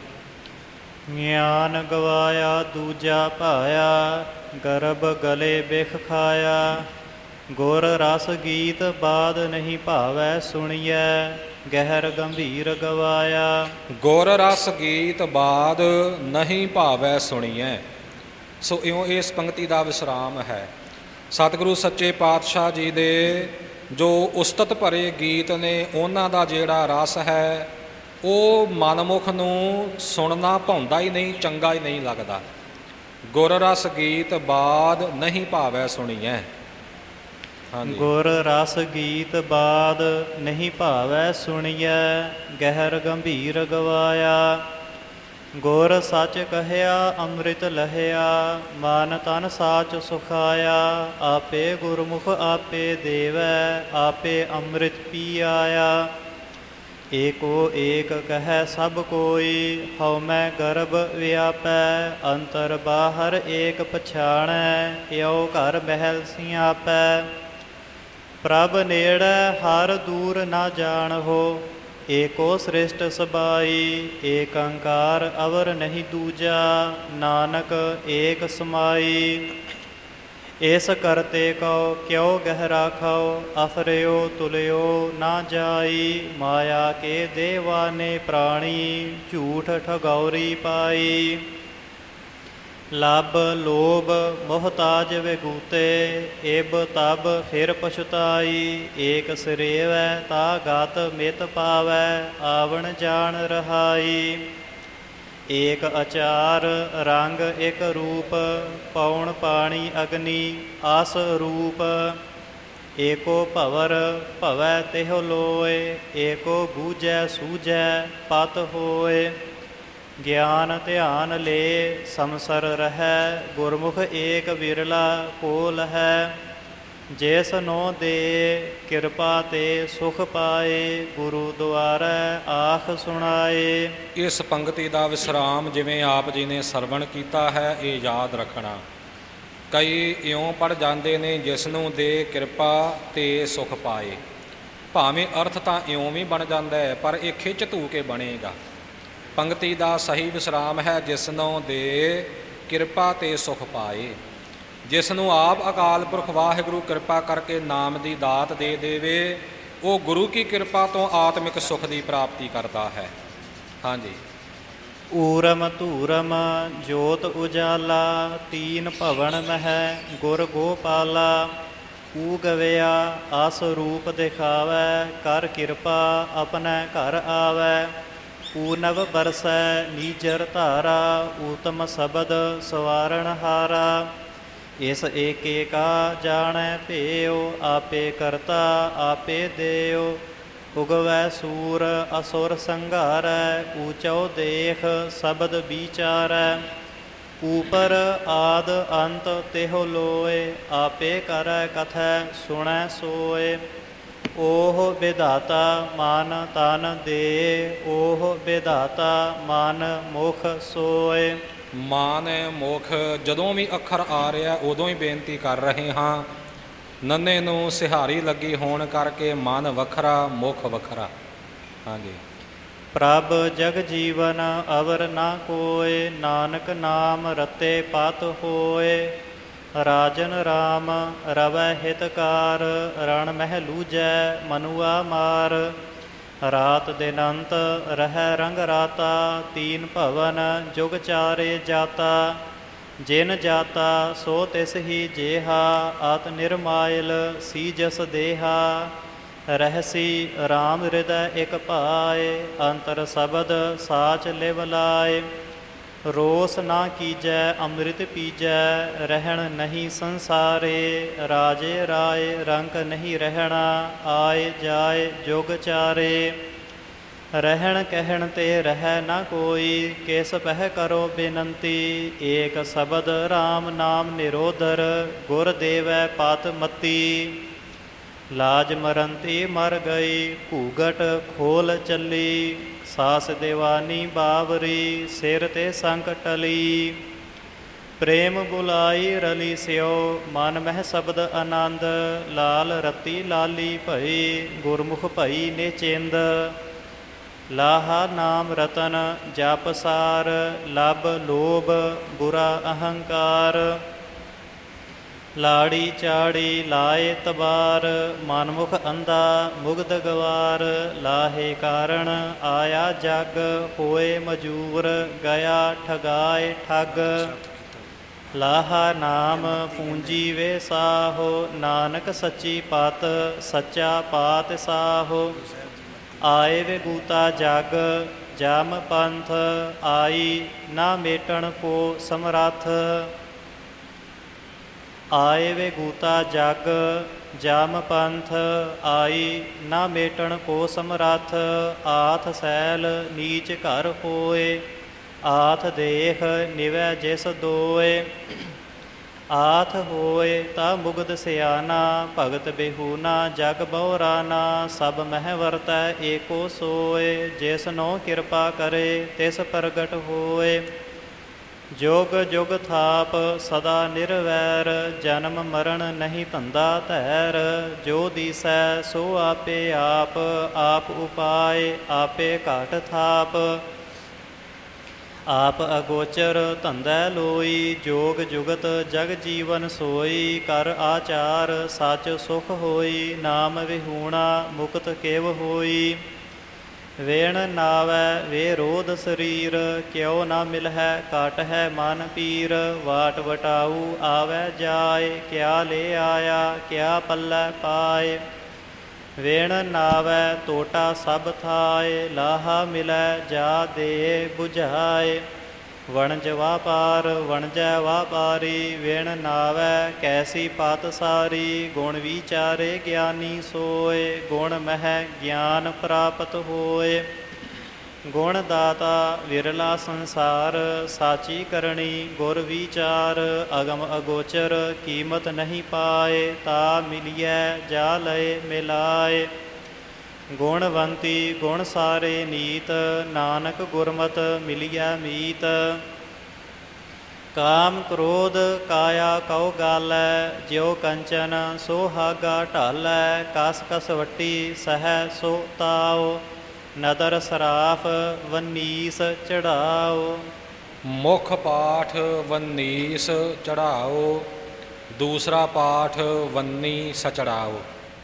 ਗਿਆਨ ਗਵਾਇਆ ਦੂਜਾ ਭਾਇਆ, ਗਰਭ ਗਲੇ ਬਿਖ ਖਾਇਆ। ਗੁਰ ਰਸ ਗੀਤ ਬਾਦ ਨਹੀਂ ਭਾਵੈ ਸੁਣੀਐ, ਗਹਿਰ ਗੰਭੀਰ ਗਵਾਇਆ। ਗੁਰ ਰਸ ਗੀਤ ਬਾਦ ਨਹੀਂ ਭਾਵੈ ਸੁਣੀਐ। ਸੋ ਇਉਂ ਇਸ ਪੰਕਤੀ ਦਾ ਵਿਸਰਾਮ ਹੈ। ਸਤਿਗੁਰੂ ਸੱਚੇ ਪਾਤਸ਼ਾਹ ਜੀ ਦੇ ਜੋ ਉਸਤਤ ਭਰੇ ਗੀਤ ਨੇ, ਉਹਨਾਂ ਦਾ ਜਿਹੜਾ ਰਸ ਹੈ ਉਹ ਮਨਮੁਖ ਨੂੰ ਸੁਣਨਾ ਭਾਉਂਦਾ ਹੀ ਨਹੀਂ, ਚੰਗਾ ਹੀ ਨਹੀਂ ਲੱਗਦਾ। ਗੁਰ ਰਸ ਗੀਤ ਬਾਦ ਨਹੀਂ ਭਾਵੈ ਸੁਣੀਐ। ਹਾਂਜੀ। ਗੁਰ ਰਸ ਗੀਤ ਬਾਦ ਨਹੀਂ ਭਾਵੈ ਸੁਣੀਐ, ਗਹਿਰ ਗੰਭੀਰ ਗਵਾਇਆ। ਗੁਰ ਸੱਚ ਕਹਿਆ ਅੰਮ੍ਰਿਤ ਲਹਿਆ, ਮਨ ਤਨ ਸਾਚ ਸੁਖਾਇਆ। ਆਪੇ ਗੁਰਮੁਖ ਆਪੇ ਦੇਵੈ, ਆਪੇ ਅੰਮ੍ਰਿਤ ਪੀ ਆਇਆ। ਏਕੋ ਏਕ ਕਹਿ ਸਭ ਕੋਈ, ਹਉਮੈ ਗਰਭ ਵਿਆਪੈ। ਅੰਤਰ ਬਾਹਰ ਏਕ ਪਛਾਣੈ, ਇਉ ਘਰ ਮਹਿਲ ਸਿਆਪੈ। ਪ੍ਰਭ ਨੇੜੈ ਹਰ ਦੂਰ ਨਾ ਜਾਣਹੁ, ਏਕੋ ਸ੍ਰਿਸ਼ਟ ਸਬਾਈ। ਏਕ ਓੰਕਾਰ ਅਵਰ ਨਹੀਂ ਦੂਜਾ, ਨਾਨਕ ਏਕ ਸਮਾਈ। ਇਸ ਕਰਤੇ ਕਉ ਕਿਉ ਗਹਿ ਰਾਖਉ, ਅਫਰਿਓ ਤੁਲਿਓ ਨਾ ਜਾਈ। ਮਾਇਆ ਕੇ ਦੇਵਾਨੇ ਪ੍ਰਾਣੀ, ਝੂਠ ਠਗੌਰੀ ਪਾਈ। ਲੱਭ ਲੋਭ ਮੁਹਤਾਜ ਵਿਗੂਤੇ, ਇਬ ਤਬ ਫਿਰ ਪਛਤਾਈ। ਏਕ ਸਿਰੇਵੈ ਤਾ ਗਤ ਮਿਤ ਪਾਵੈ, ਆਵਣ ਜਾਣ ਰਹਾਈ। ਏਕ ਅਚਾਰ ਰੰਗ ਇਕ ਰੂਪ, ਪਉਣ ਪਾਣੀ ਅਗਨੀ ਆਸ ਰੂਪ। ਏਕੋ ਭਵਰ ਭਵੈ ਤਿਹੁ ਲੋਏ, ਏਕੋ ਬੂਝੈ ਸੂਝੈ ਪਤ ਹੋਏ। ਗਿਆਨ ਧਿਆਨ ਲੈ ਸੰਸਰ ਰਹੈ, ਗੁਰਮੁਖ ਏਕ ਵਿਰਲਾ ਕੋਲ ਹੈ। ਜਿਸ ਨੋ ਦੇ ਕਿਰਪਾ ਤੇ ਸੁਖ ਪਾਏ, ਗੁਰੂ ਦੁਆਰੈ ਆਖ ਸੁਣਾਏ। ਇਸ ਪੰਕਤੀ ਦਾ ਵਿਸਰਾਮ ਜਿਵੇਂ ਆਪ ਜੀ ਨੇ ਸਰਵਣ ਕੀਤਾ ਹੈ, ਇਹ ਯਾਦ ਰੱਖਣਾ। ਕਈ ਇਉਂ ਪੜ੍ਹ ਜਾਂਦੇ ਨੇ, ਜਿਸ ਨੂੰ ਦੇ ਕਿਰਪਾ ਤੇ ਸੁਖ ਪਾਏ। ਭਾਵੇਂ ਅਰਥ ਤਾਂ ਇਉਂ ਵੀ ਬਣ ਜਾਂਦਾ ਹੈ, ਪਰ ਇਹ ਖਿੱਚ ਧੂ ਕੇ ਬਣੇਗਾ। ਪੰਕਤੀ ਦਾ ਸਹੀ ਵਿਸਰਾਮ ਹੈ, ਜਿਸ ਨੂੰ ਦੇ ਕਿਰਪਾ ਤੇ ਸੁਖ ਪਾਏ। ਜਿਸ ਨੂੰ ਆਪ ਅਕਾਲ ਪੁਰਖ ਵਾਹਿਗੁਰੂ ਕਿਰਪਾ ਕਰਕੇ ਨਾਮ ਦੀ ਦਾਤ ਦੇ ਦੇਵੇ, ਉਹ ਗੁਰੂ ਕੀ ਕਿਰਪਾ ਤੋਂ ਆਤਮਿਕ ਸੁਖ ਦੀ ਪ੍ਰਾਪਤੀ ਕਰਦਾ ਹੈ। ਹਾਂਜੀ। ਊਰਮ ਧੂਰਮ ਜੋਤ ਉਜਾਲਾ, ਤੀਨ ਭਵਨ ਮਹਿ ਗੁਰ ਗੋਪਾਲਾ। ਊ ਗਵਿਆ ਆਸ ਰੂਪ ਦਿਖਾਵੈ, ਕਰ ਕਿਰਪਾ ਆਪਣੈ ਘਰ ਆਵੈ। ਊਨਵ ਬਰਸੈ ਨੀਜਰ ਧਾਰਾ, ਊਤਮ ਸ਼ਬਦ ਸਵਾਰਣ ਹਾਰਾ। ਇਸ ਏਕੇ ਕਾ ਜਾਣੈ ਭੇਉ, ਆਪੇ ਕਰਤਾ ਆਪੇ ਦੇਉ। ਉਗਵੈ ਸੂਰ ਅਸੁਰ ਸੰਘਾਰੈ, ਊਚਉ ਦੇਖ ਸ਼ਬਦ ਵਿਚਾਰੈ। ਊਪਰ ਆਦ ਅੰਤ ਤਿਹੁ ਲੋਏ, ਆਪੇ ਕਰੈ ਕਥੈ ਸੁਣੈ ਸੋਏ। ਓਹ ਵਿਧਾਤਾ ਮਨ ਤਨ ਦੇ, ਓਹ ਵਿਧਾਤਾ ਮਨ ਮੁਖ ਸੋਏ। ਮਾਨ ਮੁਖ ਜਦੋਂ ਵੀ ਅੱਖਰ ਆ ਰਿਹਾ ਉਦੋਂ ਹੀ ਬੇਨਤੀ ਕਰ ਰਹੇ ਹਾਂ। ਨੰਨੇ ਨੂੰ ਸਿਹਾਰੀ ਲੱਗੀ ਹੋਣ ਕਰਕੇ ਮਨ ਵੱਖਰਾ ਮੁਖ ਵੱਖਰਾ। ਹਾਂਜੀ। ਪ੍ਰਭ ਜਗ ਜੀਵਨ ਅਵਰ ਨਾ ਕੋਇ, ਨਾਨਕ ਨਾਮ ਰਤੇ ਪਤ ਹੋਏ। ਰਾਜਨ ਰਾਮ ਰਵੈ ਹਿਤਕਾਰ, ਰਣ ਮਹਿ ਲੂਜੈ ਮਨੁਆ ਮਾਰ। ਰਾਤ ਦਿਨੰਤ ਰਹਿ ਰੰਗ ਰਾਤਾ, ਤੀਨ ਭਵਨ ਜੁਗ ਚਾਰੇ ਜਾਤਾ। ਜਿਨ ਜਾਤਾ ਸੋ ਤਿਸ ਹੀ ਜੇਹਾ, ਆਤ ਨਿਰਮਾਇਲ ਸੀ ਜਸ ਦੇਹਾ। ਰਹਿਸੀ ਰਾਮ ਹਿਰਦੈ ਇਕ ਭਾਏ, ਅੰਤਰ ਸ਼ਬਦ ਸਾਚ ਲਿਵ ਲਾਏ। ਰੋਸ ਨਾ ਕੀਜੈ ਅੰਮ੍ਰਿਤ ਪੀਜੈ, ਰਹਿਣ ਨਹੀਂ ਸੰਸਾਰੇ। ਰਾਜੇ ਰਾਏ ਰੰਕ ਨਹੀਂ ਰਹਿਣਾ, ਆਏ ਜਾਏ ਜੁਗ ਚਾਰੇ। ਰਹਿਣ ਕਹਿਣ ਤੇ ਰਹਿ ਨਾ ਕੋਈ, ਕਿਸ ਪਹਿ ਕਰੋ ਬੇਨੰਤੀ। ਏਕ ਸ਼ਬਦ RAM ਨਾਮ ਨਿਰੋਧਰ, ਗੁਰ ਦੇਵੈ ਪਤ ਮਤੀ। ਲਾਜ ਮਰੰਤੀ ਮਰ ਗਈ, ਘੂਗਟ ਖੋਲ ਚੱਲੀ। ਸਾਸ ਦੇਵਾਨੀ ਬਾਵਰੀ, ਸਿਰ ਤੇ ਸੰਕ ਟਲੀ। ਪ੍ਰੇਮ ਬੁਲਾਈ ਰਲੀ ਸਿਓ, ਮਨ ਮਹਿ ਸ਼ਬਦ ਆਨੰਦ। ਲਾਲ ਰਤੀ ਲਾਲੀ ਭਈ, ਗੁਰਮੁਖ ਭਈ ਨਿਚਿੰਦ। ਲਾਹਾ ਨਾਮ ਰਤਨ ਜਪ ਸਾਰ, ਲਬ ਲੋਭ ਬੁਰਾ ਅਹੰਕਾਰ। ਲਾੜੀ ਚਾੜੀ ਲਾਏ ਤਬਾਰ, ਮਨਮੁਖ ਅੰਧਾ ਮੁਗਧ ਗਵਾਰ। ਲਾਹੇ ਕਾਰਣ ਆਇਆ ਜਗ, ਹੋਏ ਮਜੂਰ ਗਿਆ ਠਗਾਏ ਠੱਗ। ਲਾਹਾ ਨਾਮ ਪੂੰਜੀ ਵੇ ਸਾਹੋ, ਨਾਨਕ ਸੱਚੀ ਪਤ ਸੱਚਾ ਪਾਤ ਸਾਹੋ। ਆਏ ਵੇ ਗੂਤਾ ਜਗ ਜਮ ਪੰਥ, ਆਈ ਨਾ ਮੇਟਣ ਕੋ ਸਮਰੱਥ। ਆਏ ਵੇ ਗੂਤਾ ਜਗ ਜਮ ਪੰਥ, ਆਈ ਨਾ ਮੇਟਣ ਕੋ ਸਮਰੱਥ। ਆਥ ਸੈਲ ਨੀਚ ਘਰ ਹੋਏ, ਆਥ ਦੇਖ ਨਿਵੈ ਜਿਸ ਦੋਏ। ਆਥ ਹੋਏ ਤਾ ਮੁਗਧ ਸਿਆਣਾ, ਭਗਤ ਬਿਹੂਨਾ ਜਗ ਬਹੁਰਾਨਾ। ਸਭ ਮਹਿ ਵਰਤੈ ਏਕੋ ਸੋਏ, ਜਿਸ ਨੋ ਕਿਰਪਾ ਕਰੇ ਤਿਸ ਪ੍ਰਗਟ ਹੋਏ। ਜੁਗ ਜੁਗ ਥਾਪ ਸਦਾ ਨਿਰਵੈਰ, ਜਨਮ ਮਰਨ ਨਹੀਂ ਧੰਦਾ ਧੈਰ। ਜੋ ਦੀਸੈ ਸੋ ਆਪੇ ਆਪ, ਆਪ ਉਪਾਏ ਆਪੇ ਘਾਟ ਥਾਪ। ਆਪ ਅਗੋਚਰ ਧੰਦੈ ਲੋਈ, ਜੋਗ ਜੁਗਤ ਜਗ ਜੀਵਨ ਸੋਈ। ਕਰ ਆਚਾਰ ਸੱਚ ਸੁਖ ਹੋਈ, ਨਾਮ ਵਿਹੂਣਾ ਮੁਕਤ ਕਿਵ ਹੋਈ। ਵੇਣ ਨਾਵੈ ਵੇ ਰੋਧ ਸਰੀਰ, ਕਿਉ ਨਾ ਮਿਲਹਿ ਘਟ ਹੈ ਮਨ ਪੀਰ। ਵਾਟ ਵਟਾਊ ਆਵੈ ਜਾਏ, ਕਿਆ ਲੈ ਆਇਆ ਕਿਆ ਪੱਲੇ ਪਾਏ। ਵੇਣ ਨਾਵੈ ਟੋਟਾ ਸਭ ਥਾਏ, ਲਾਹਾ ਮਿਲੈ ਜਾ ਦੇ ਬੁਝਾਏ। ਵਣਜ ਵਾਪਾਰ ਵਣਜੈ ਵਾਪਾਰੀ, ਵੇਣ ਨਾਵੈ ਕੈਸੀ ਪਤ ਸਾਰੀ। ਗੁਣ ਵਿਚਾਰੇ ਗਿਆਨੀ ਸੋਏ, ਗੁਣ ਮਹਿ ਗਿਆਨ ਪ੍ਰਾਪਤ ਹੋਏ। ਗੁਣ ਦਾਤਾ ਵਿਰਲਾ ਸੰਸਾਰ, ਸਾਚੀ ਕਰਣੀ ਗੁਰ ਵਿਚਾਰ। ਅਗਮ ਅਗੋਚਰ ਕੀਮਤ ਨਹੀਂ ਪਾਏ, ਤਾ ਮਿਲੀਐ ਜਾ ਲਏ ਮਿਲਾਏ। ਗੁਣਵੰਤੀ ਗੁਣ ਸਾਰੇ ਨੀਤ, ਨਾਨਕ ਗੁਰਮਤਿ ਮਿਲੀਐ ਮੀਤ। ਕਾਮ ਕ੍ਰੋਧ ਕਾਇਆ ਕਉ ਗਾਲੈ, ਜਿਉ ਕੰਚਨ ਸੋਹਾਗਾ ਢਾਲੈ। ਕਸ ਕਸ ਵੱਟੀ ਸਹਿ ਸੋ ਤਾਉ, ਨਦਰ ਸਰਾਫ ਵੰਨੀਸ ਚੜਾਓ। ਮੁੱਖ ਪਾਠ ਵੰਨੀਸ ਚੜਾਓ, ਦੂਸਰਾ ਪਾਠ ਵੰਨੀ ਸਚੜਾਓ।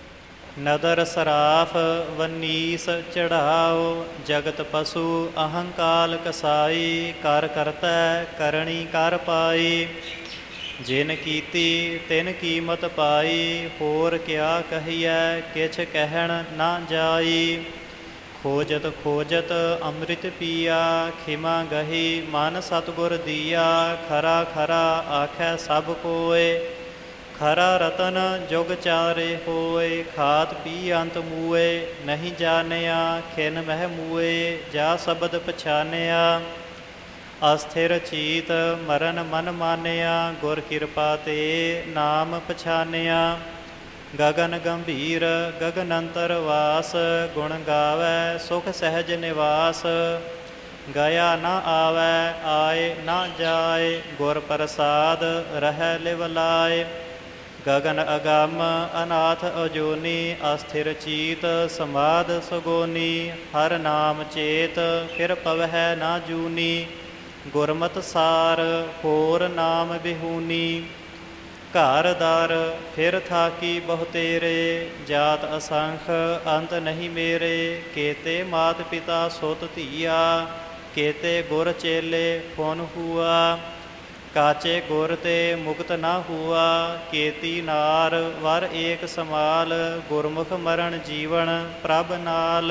ਨਦਰ ਸਰਾਫ ਵੰਨੀਸ ਚੜਾਓ, ਜਗਤ ਪਸ਼ੂ ਅਹੰਕਾਲ ਕਸਾਈ। ਕਰ ਕਰਤੈ ਕਰਣੀ ਕਰ ਪਾਈ, ਜਿਨ ਕੀਤੀ ਤਿਨ ਕੀਮਤ ਪਾਈ। ਹੋਰ ਕਿਆ ਕਹੀਐ ਕਿਛ ਕਹਿਣ ਨਾ ਜਾਈ। ਖੋਜਤ ਖੋਜਤ ਅੰਮ੍ਰਿਤ ਪੀਆ, ਖਿਮਾ ਗਹੀ ਮਨ ਸਤਿਗੁਰ ਦੀਆ। ਖਰਾ ਖਰਾ ਆਖੈ ਸਭ ਕੋਇ, ਖਰਾ ਰਤਨ ਜੁਗ ਚਾਰੇ ਹੋਏ। ਖਾਤ ਪੀ ਅੰਤ ਮੂਏ, ਨਹੀਂ ਜਾਣਿਆ ਖਿਨ ਮਹਿ ਮੂਏ। ਜਾ ਸ਼ਬਦ ਪਛਾਨਿਆ, ਅਸਥਿਰ ਚੀਤ ਮਰਨ ਮਨ ਮਾਨਿਆ। ਗੁਰ ਕਿਰਪਾ ਤੇ ਨਾਮ ਪਛਾਨਿਆ, ਗਗਨ ਗੰਭੀਰ ਗਗਨ ਅੰਤਰ ਵਾਸ। ਗੁਣ ਗਾਵੈ ਸੁਖ ਸਹਿਜ ਨਿਵਾਸ, ਗਿਆ ਨਾ ਆਵੈ ਆਏ ਨਾ ਜਾਏ। ਗੁਰ ਪ੍ਰਸਾਦ ਰਹਿ ਲਿਵ ਲਾਏ। ਗਗਨ ਅਗੰਮ ਅਨਾਥ ਅਜੋਨੀ, ਅਸਥਿਰ ਚੀਤ ਸਮਾਧ ਸੁਗੋਨੀ। ਹਰ ਨਾਮ ਚੇਤ ਫਿਰ ਪਵਹਿ ਨਾ ਜੂਨੀ, ਗੁਰਮਤਿ ਸਾਰ ਹੋਰ ਨਾਮ ਬਿਹੂਨੀ। ਘਰ ਦਰ ਫਿਰ ਥਾਕੀ ਬਹੁ ਤੇਰੇ, ਜਾਤ ਅਸੰਖ ਅੰਤ ਨਹੀਂ ਮੇਰੇ। ਕੇਤੇ ਮਾਤ ਪਿਤਾ ਸੁਤ ਧੀਆ, ਕੇਤੇ ਗੁਰ ਚੇਲੇ ਫੁਨ ਹੂਆ। ਕਾਚੇ ਗੁਰ ਤੇ ਮੁਕਤ ਨਾ ਹੁਆ, ਕੇਤੀ ਨਾਰ ਵਰ ਏਕ ਸਮਾਲ। ਗੁਰਮੁਖ ਮਰਨ ਜੀਵਨ ਪ੍ਰਭ ਨਾਲ,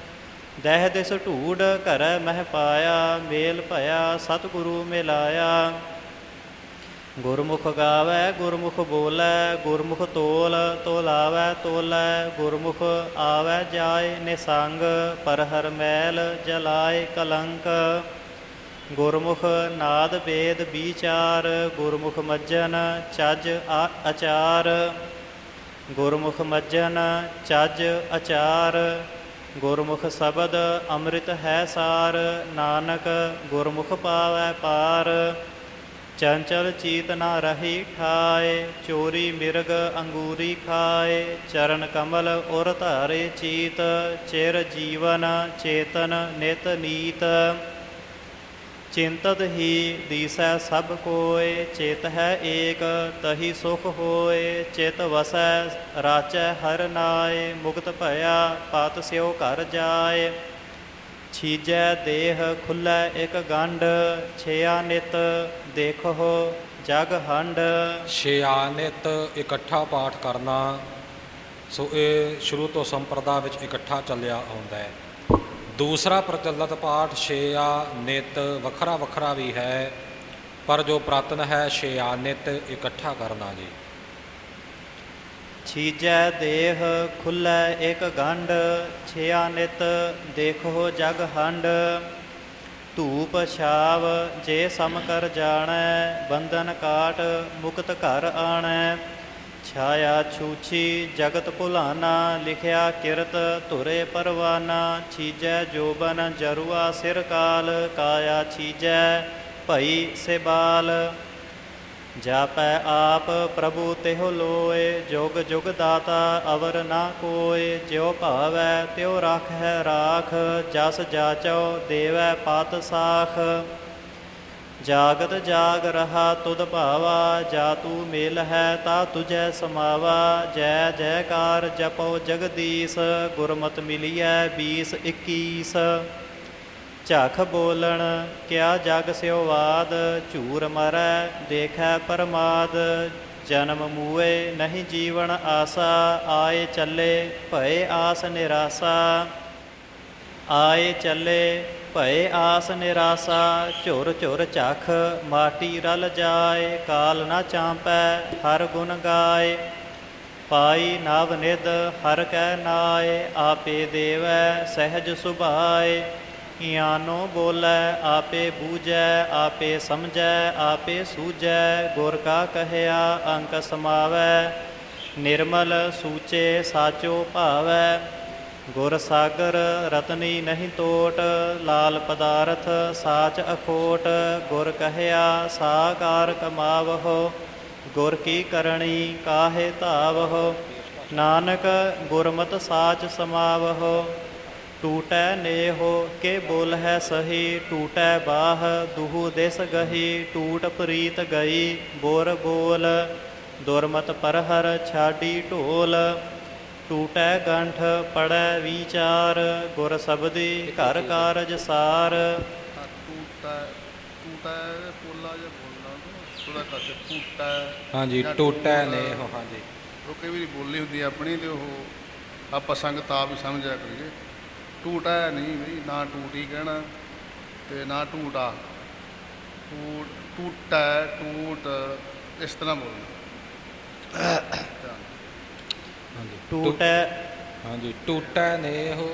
ਦਹਿ ਦਿਸ ਢੂੜ ਘਰੈ ਮਹਿ ਪਾਇਆ। ਮੇਲ ਭਇਆ ਸਤਿਗੁਰੂ ਮਿਲਾਇਆ, ਗੁਰਮੁਖ ਗਾਵੈ ਗੁਰਮੁਖ ਬੋਲੈ, ਗੁਰਮੁਖ ਤੋਲ ਤੋਲਾਵੈ ਤੋਲੈ, ਗੁਰਮੁਖ ਆਵੈ ਜਾਏ ਨਿਸੰਗ, ਪਰ ਹਰ ਮੈਲ ਜਲਾਏ ਕਲੰਕ। ਗੁਰਮੁਖ ਨਾਦ ਵੇਦ ਵਿਚਾਰ, ਗੁਰਮੁਖ ਮੱਜਨ ਚੱਜ ਆ ਅਚਾਰ। ਗੁਰਮੁਖ ਮੱਜਨ ਚੱਜ ਅਚਾਰ, ਗੁਰਮੁਖ ਸ਼ਬਦ ਅੰਮ੍ਰਿਤ ਹੈ ਸਾਰ, ਨਾਨਕ ਗੁਰਮੁਖ ਪਾਵੈ ਪਾਰ। ਚੰਚਲ ਚੀਤ ਨਾ ਰਹੀ ਠਾਏ, ਚੋਰੀ ਮਿਰਗ ਅੰਗੂਰੀ ਖਾਏ, ਚਰਨ ਕਮਲ ਉਰ ਧਾਰੇ ਚੀਤ, ਚਿਰ ਜੀਵਨ ਚੇਤਨ ਨਿਤ ਨੀਤ। ਚਿੰਤਤ ਹੀ ਦੀਸੈ ਸਭ ਕੋਇ, ਚਿਤ ਹੈ ਏਕ ਤਹੀ ਸੁਖ ਹੋਏ। ਚਿਤ ਵਸੈ ਰਾਚੈ ਹਰ ਨਾਏ, ਮੁਕਤ ਭਇਆ ਪਤ ਸਿਉ ਘਰ ਜਾਏ। ਛੀਜੈ ਦੇਹ ਖੁੱਲੈ ਇਕ ਗੰਢ, ਛਿਆ ਨਿਤ ਦੇਖੋ ਜਗ ਹੰਡ। ਛਿਆਨਿਤ ਇਕੱਠਾ ਪਾਠ ਕਰਨਾ, ਸੋ ਇਹ ਸ਼ੁਰੂ ਤੋਂ ਸੰਪਰਦਾ ਵਿੱਚ ਇਕੱਠਾ ਚੱਲਿਆ ਆਉਂਦਾ ਹੈ। ਦੂਸਰਾ ਪ੍ਰਚਲਿਤ ਪਾਠ ਛਿਆ ਨਿਤ ਵੱਖਰਾ ਵੱਖਰਾ ਵੀ ਹੈ, ਪਰ ਜੋ ਪ੍ਰਾਤਨ ਹੈ ਛਿਆਨਿਤ ਇਕੱਠਾ ਕਰਨਾ ਜੀ। ਛੀਜੈ ਦੇਹ ਖੁੱਲੈ ਇਕ ਗੰਢ, ਛਿਆ ਨਿਤ ਦੇਖੋ ਜਗ ਹੰਡ। ਧੂਪ ਛਾਵ ਜੇ ਸਮ ਕਰ ਜਾਣੈ, ਬੰਧਨ ਕਾਟ ਮੁਕਤ ਘਰ ਆਣੈ। ਛਾਇਆ ਛੂਛੀ ਜਗਤ ਭੁਲਾਨਾ, ਲਿਖਿਆ ਕਿਰਤ ਧੁਰੇ ਪਰਵਾਨਾ। ਛੀਜੈ ਜੋਬਨ ਜਰੂਆ ਸਿਰ ਕਾਲ, ਕਾਇਆ ਛੀਜੈ ਭਈ ਸੇਬਾਲ। ਜਾਪੈ ਆਪ ਪ੍ਰਭੂ ਤਿਹੁ ਲੋਏ, ਜੁਗ ਜੁਗ ਦਾਤਾ ਅਵਰ ਨਾ ਕੋਇ। ਜਿਉ ਭਾਵੈ ਤਿਉ ਰਾਖੈ ਰਾਖ, ਜਸ ਜਾਚਉ ਦੇਵੈ ਪਤ ਸਾਖ। ਜਾਗਤ ਜਾਗ ਰਹਾ ਤੁਧ ਭਾਵਾ, ਜਾ ਤੂ ਮੇਲ ਹੈ ਤਾ ਤੁਝੈ ਸਮਾਵਾ। ਜੈ ਜੈਕਾਰ ਜਪਉ ਜਗਦੀਸ਼, ਗੁਰਮਤਿ ਮਿਲੀਐ ਬੀਸ ਇੱਕੀਸ। ਝਖ ਬੋਲਣ ਕਿਆ ਜਗ ਸਿਉ ਵਾਦ, ਝੂਰ ਮਰੈ ਦੇਖੈ ਪਰਮਾਦ। ਜਨਮ ਮੂਏ ਨਹੀਂ ਜੀਵਨ ਆਸਾ, ਆਏ ਚੱਲੇ ਭਏ ਆਸ ਨਿਰਾਸਾ। ਆਏ ਚੱਲੇ ਭਏ ਆਸ ਨਿਰਾਸਾ, ਝੁਰ ਝੁਰ ਝਖ ਮਾਟੀ ਰਲ ਜਾਏ। ਕਾਲ ਨਾ ਚਾਂਪੈ ਹਰ ਗੁਣ ਗਾਏ, ਪਾਈ ਨਵ ਨਿਧ ਹਰ ਕੈ ਨਾਏ। ਆਪੇ ਦੇਵੈ ਸਹਿਜ ਸੁਭਾਏ, ਇਆਨੋ ਬੋਲੇ ਆਪੇ ਬੂਝੈ। ਆਪੇ ਸਮਝੈ ਆਪੇ ਸੂਝੈ, ਗੁਰ ਕਾ ਕਹਿਆ ਅੰਕ ਸਮਾਵੈ। ਨਿਰਮਲ ਸੂਚੇ ਸਾਚੋ ਭਾਵੈ, ਗੁਰ ਸਾਗਰ ਰਤਨੀ ਨਹੀਂ ਤੋਟ। ਲਾਲ ਪਦਾਰਥ ਸਾਚ ਅਖੋਟ, ਗੁਰ ਕਹਿਆ ਸਾਕਾਰ ਕਮਾਵਹੁ। ਗੁਰ ਕੀ ਕਰਣੀ ਕਾਹੇ ਧਾਵਹੁ, ਨਾਨਕ ਗੁਰਮਤਿ ਸਾਚ ਸਮਾਵਹੁ। ਟੂਟੈ ਨੇਹੋ ਕੇ ਬੋਲ ਹੈ ਸਹੀ, ਟੂਟੈ ਬਾਹ ਦੁਹੂ ਦਿਸ ਗਹੀ। ਟੂਟ ਪ੍ਰੀਤ ਗਈ ਬੋਰ ਬੋਲ, ਦੁਰਮਤ ਪਰਹਰ ਛਾਡੀ ਢੋਲ। ਟੂਟੈ ਗੰਠ ਪੜੈ ਵਿਚਾਰ, ਗੁਰ ਸਬਦੀ ਘਰ ਕਾਰਜ ਸਾਰ। ਟੂਟੈ ਟੂਟੈ ਪੋਲਾ ਜਿਹਾ ਬੋਲਣਾ ਥੋੜਾ ਕਰਕੇ ਟੂਟੈ। ਹਾਂਜੀ ਟੂਟੈ ਨੇਹੋ, ਹਾਂਜੀ ਉਹ ਕਈ ਵਾਰੀ ਬੋਲੀ ਹੁੰਦੀ ਆਪਣੀ, ਅਤੇ ਉਹ ਆਪਾਂ ਸੰਗਤ ਆਪ ਹੀ ਸਮਝਿਆ ਕਰੀਏ। ਟੂਟਾ ਨਹੀਂ ਬਈ, ਨਾ ਟੂਟੀ ਕਹਿਣਾ ਅਤੇ ਨਾ ਟੂਟਾ। ਟੂਟ ਟੂਟਾ ਟੂਟ ਇਸ ਤਰ੍ਹਾਂ ਬੋਲਣਾ। ਹਾਂਜੀ ਟੂਟੈ ਹਾਂਜੀ ਟੂਟੈ ਨੇਹੋ।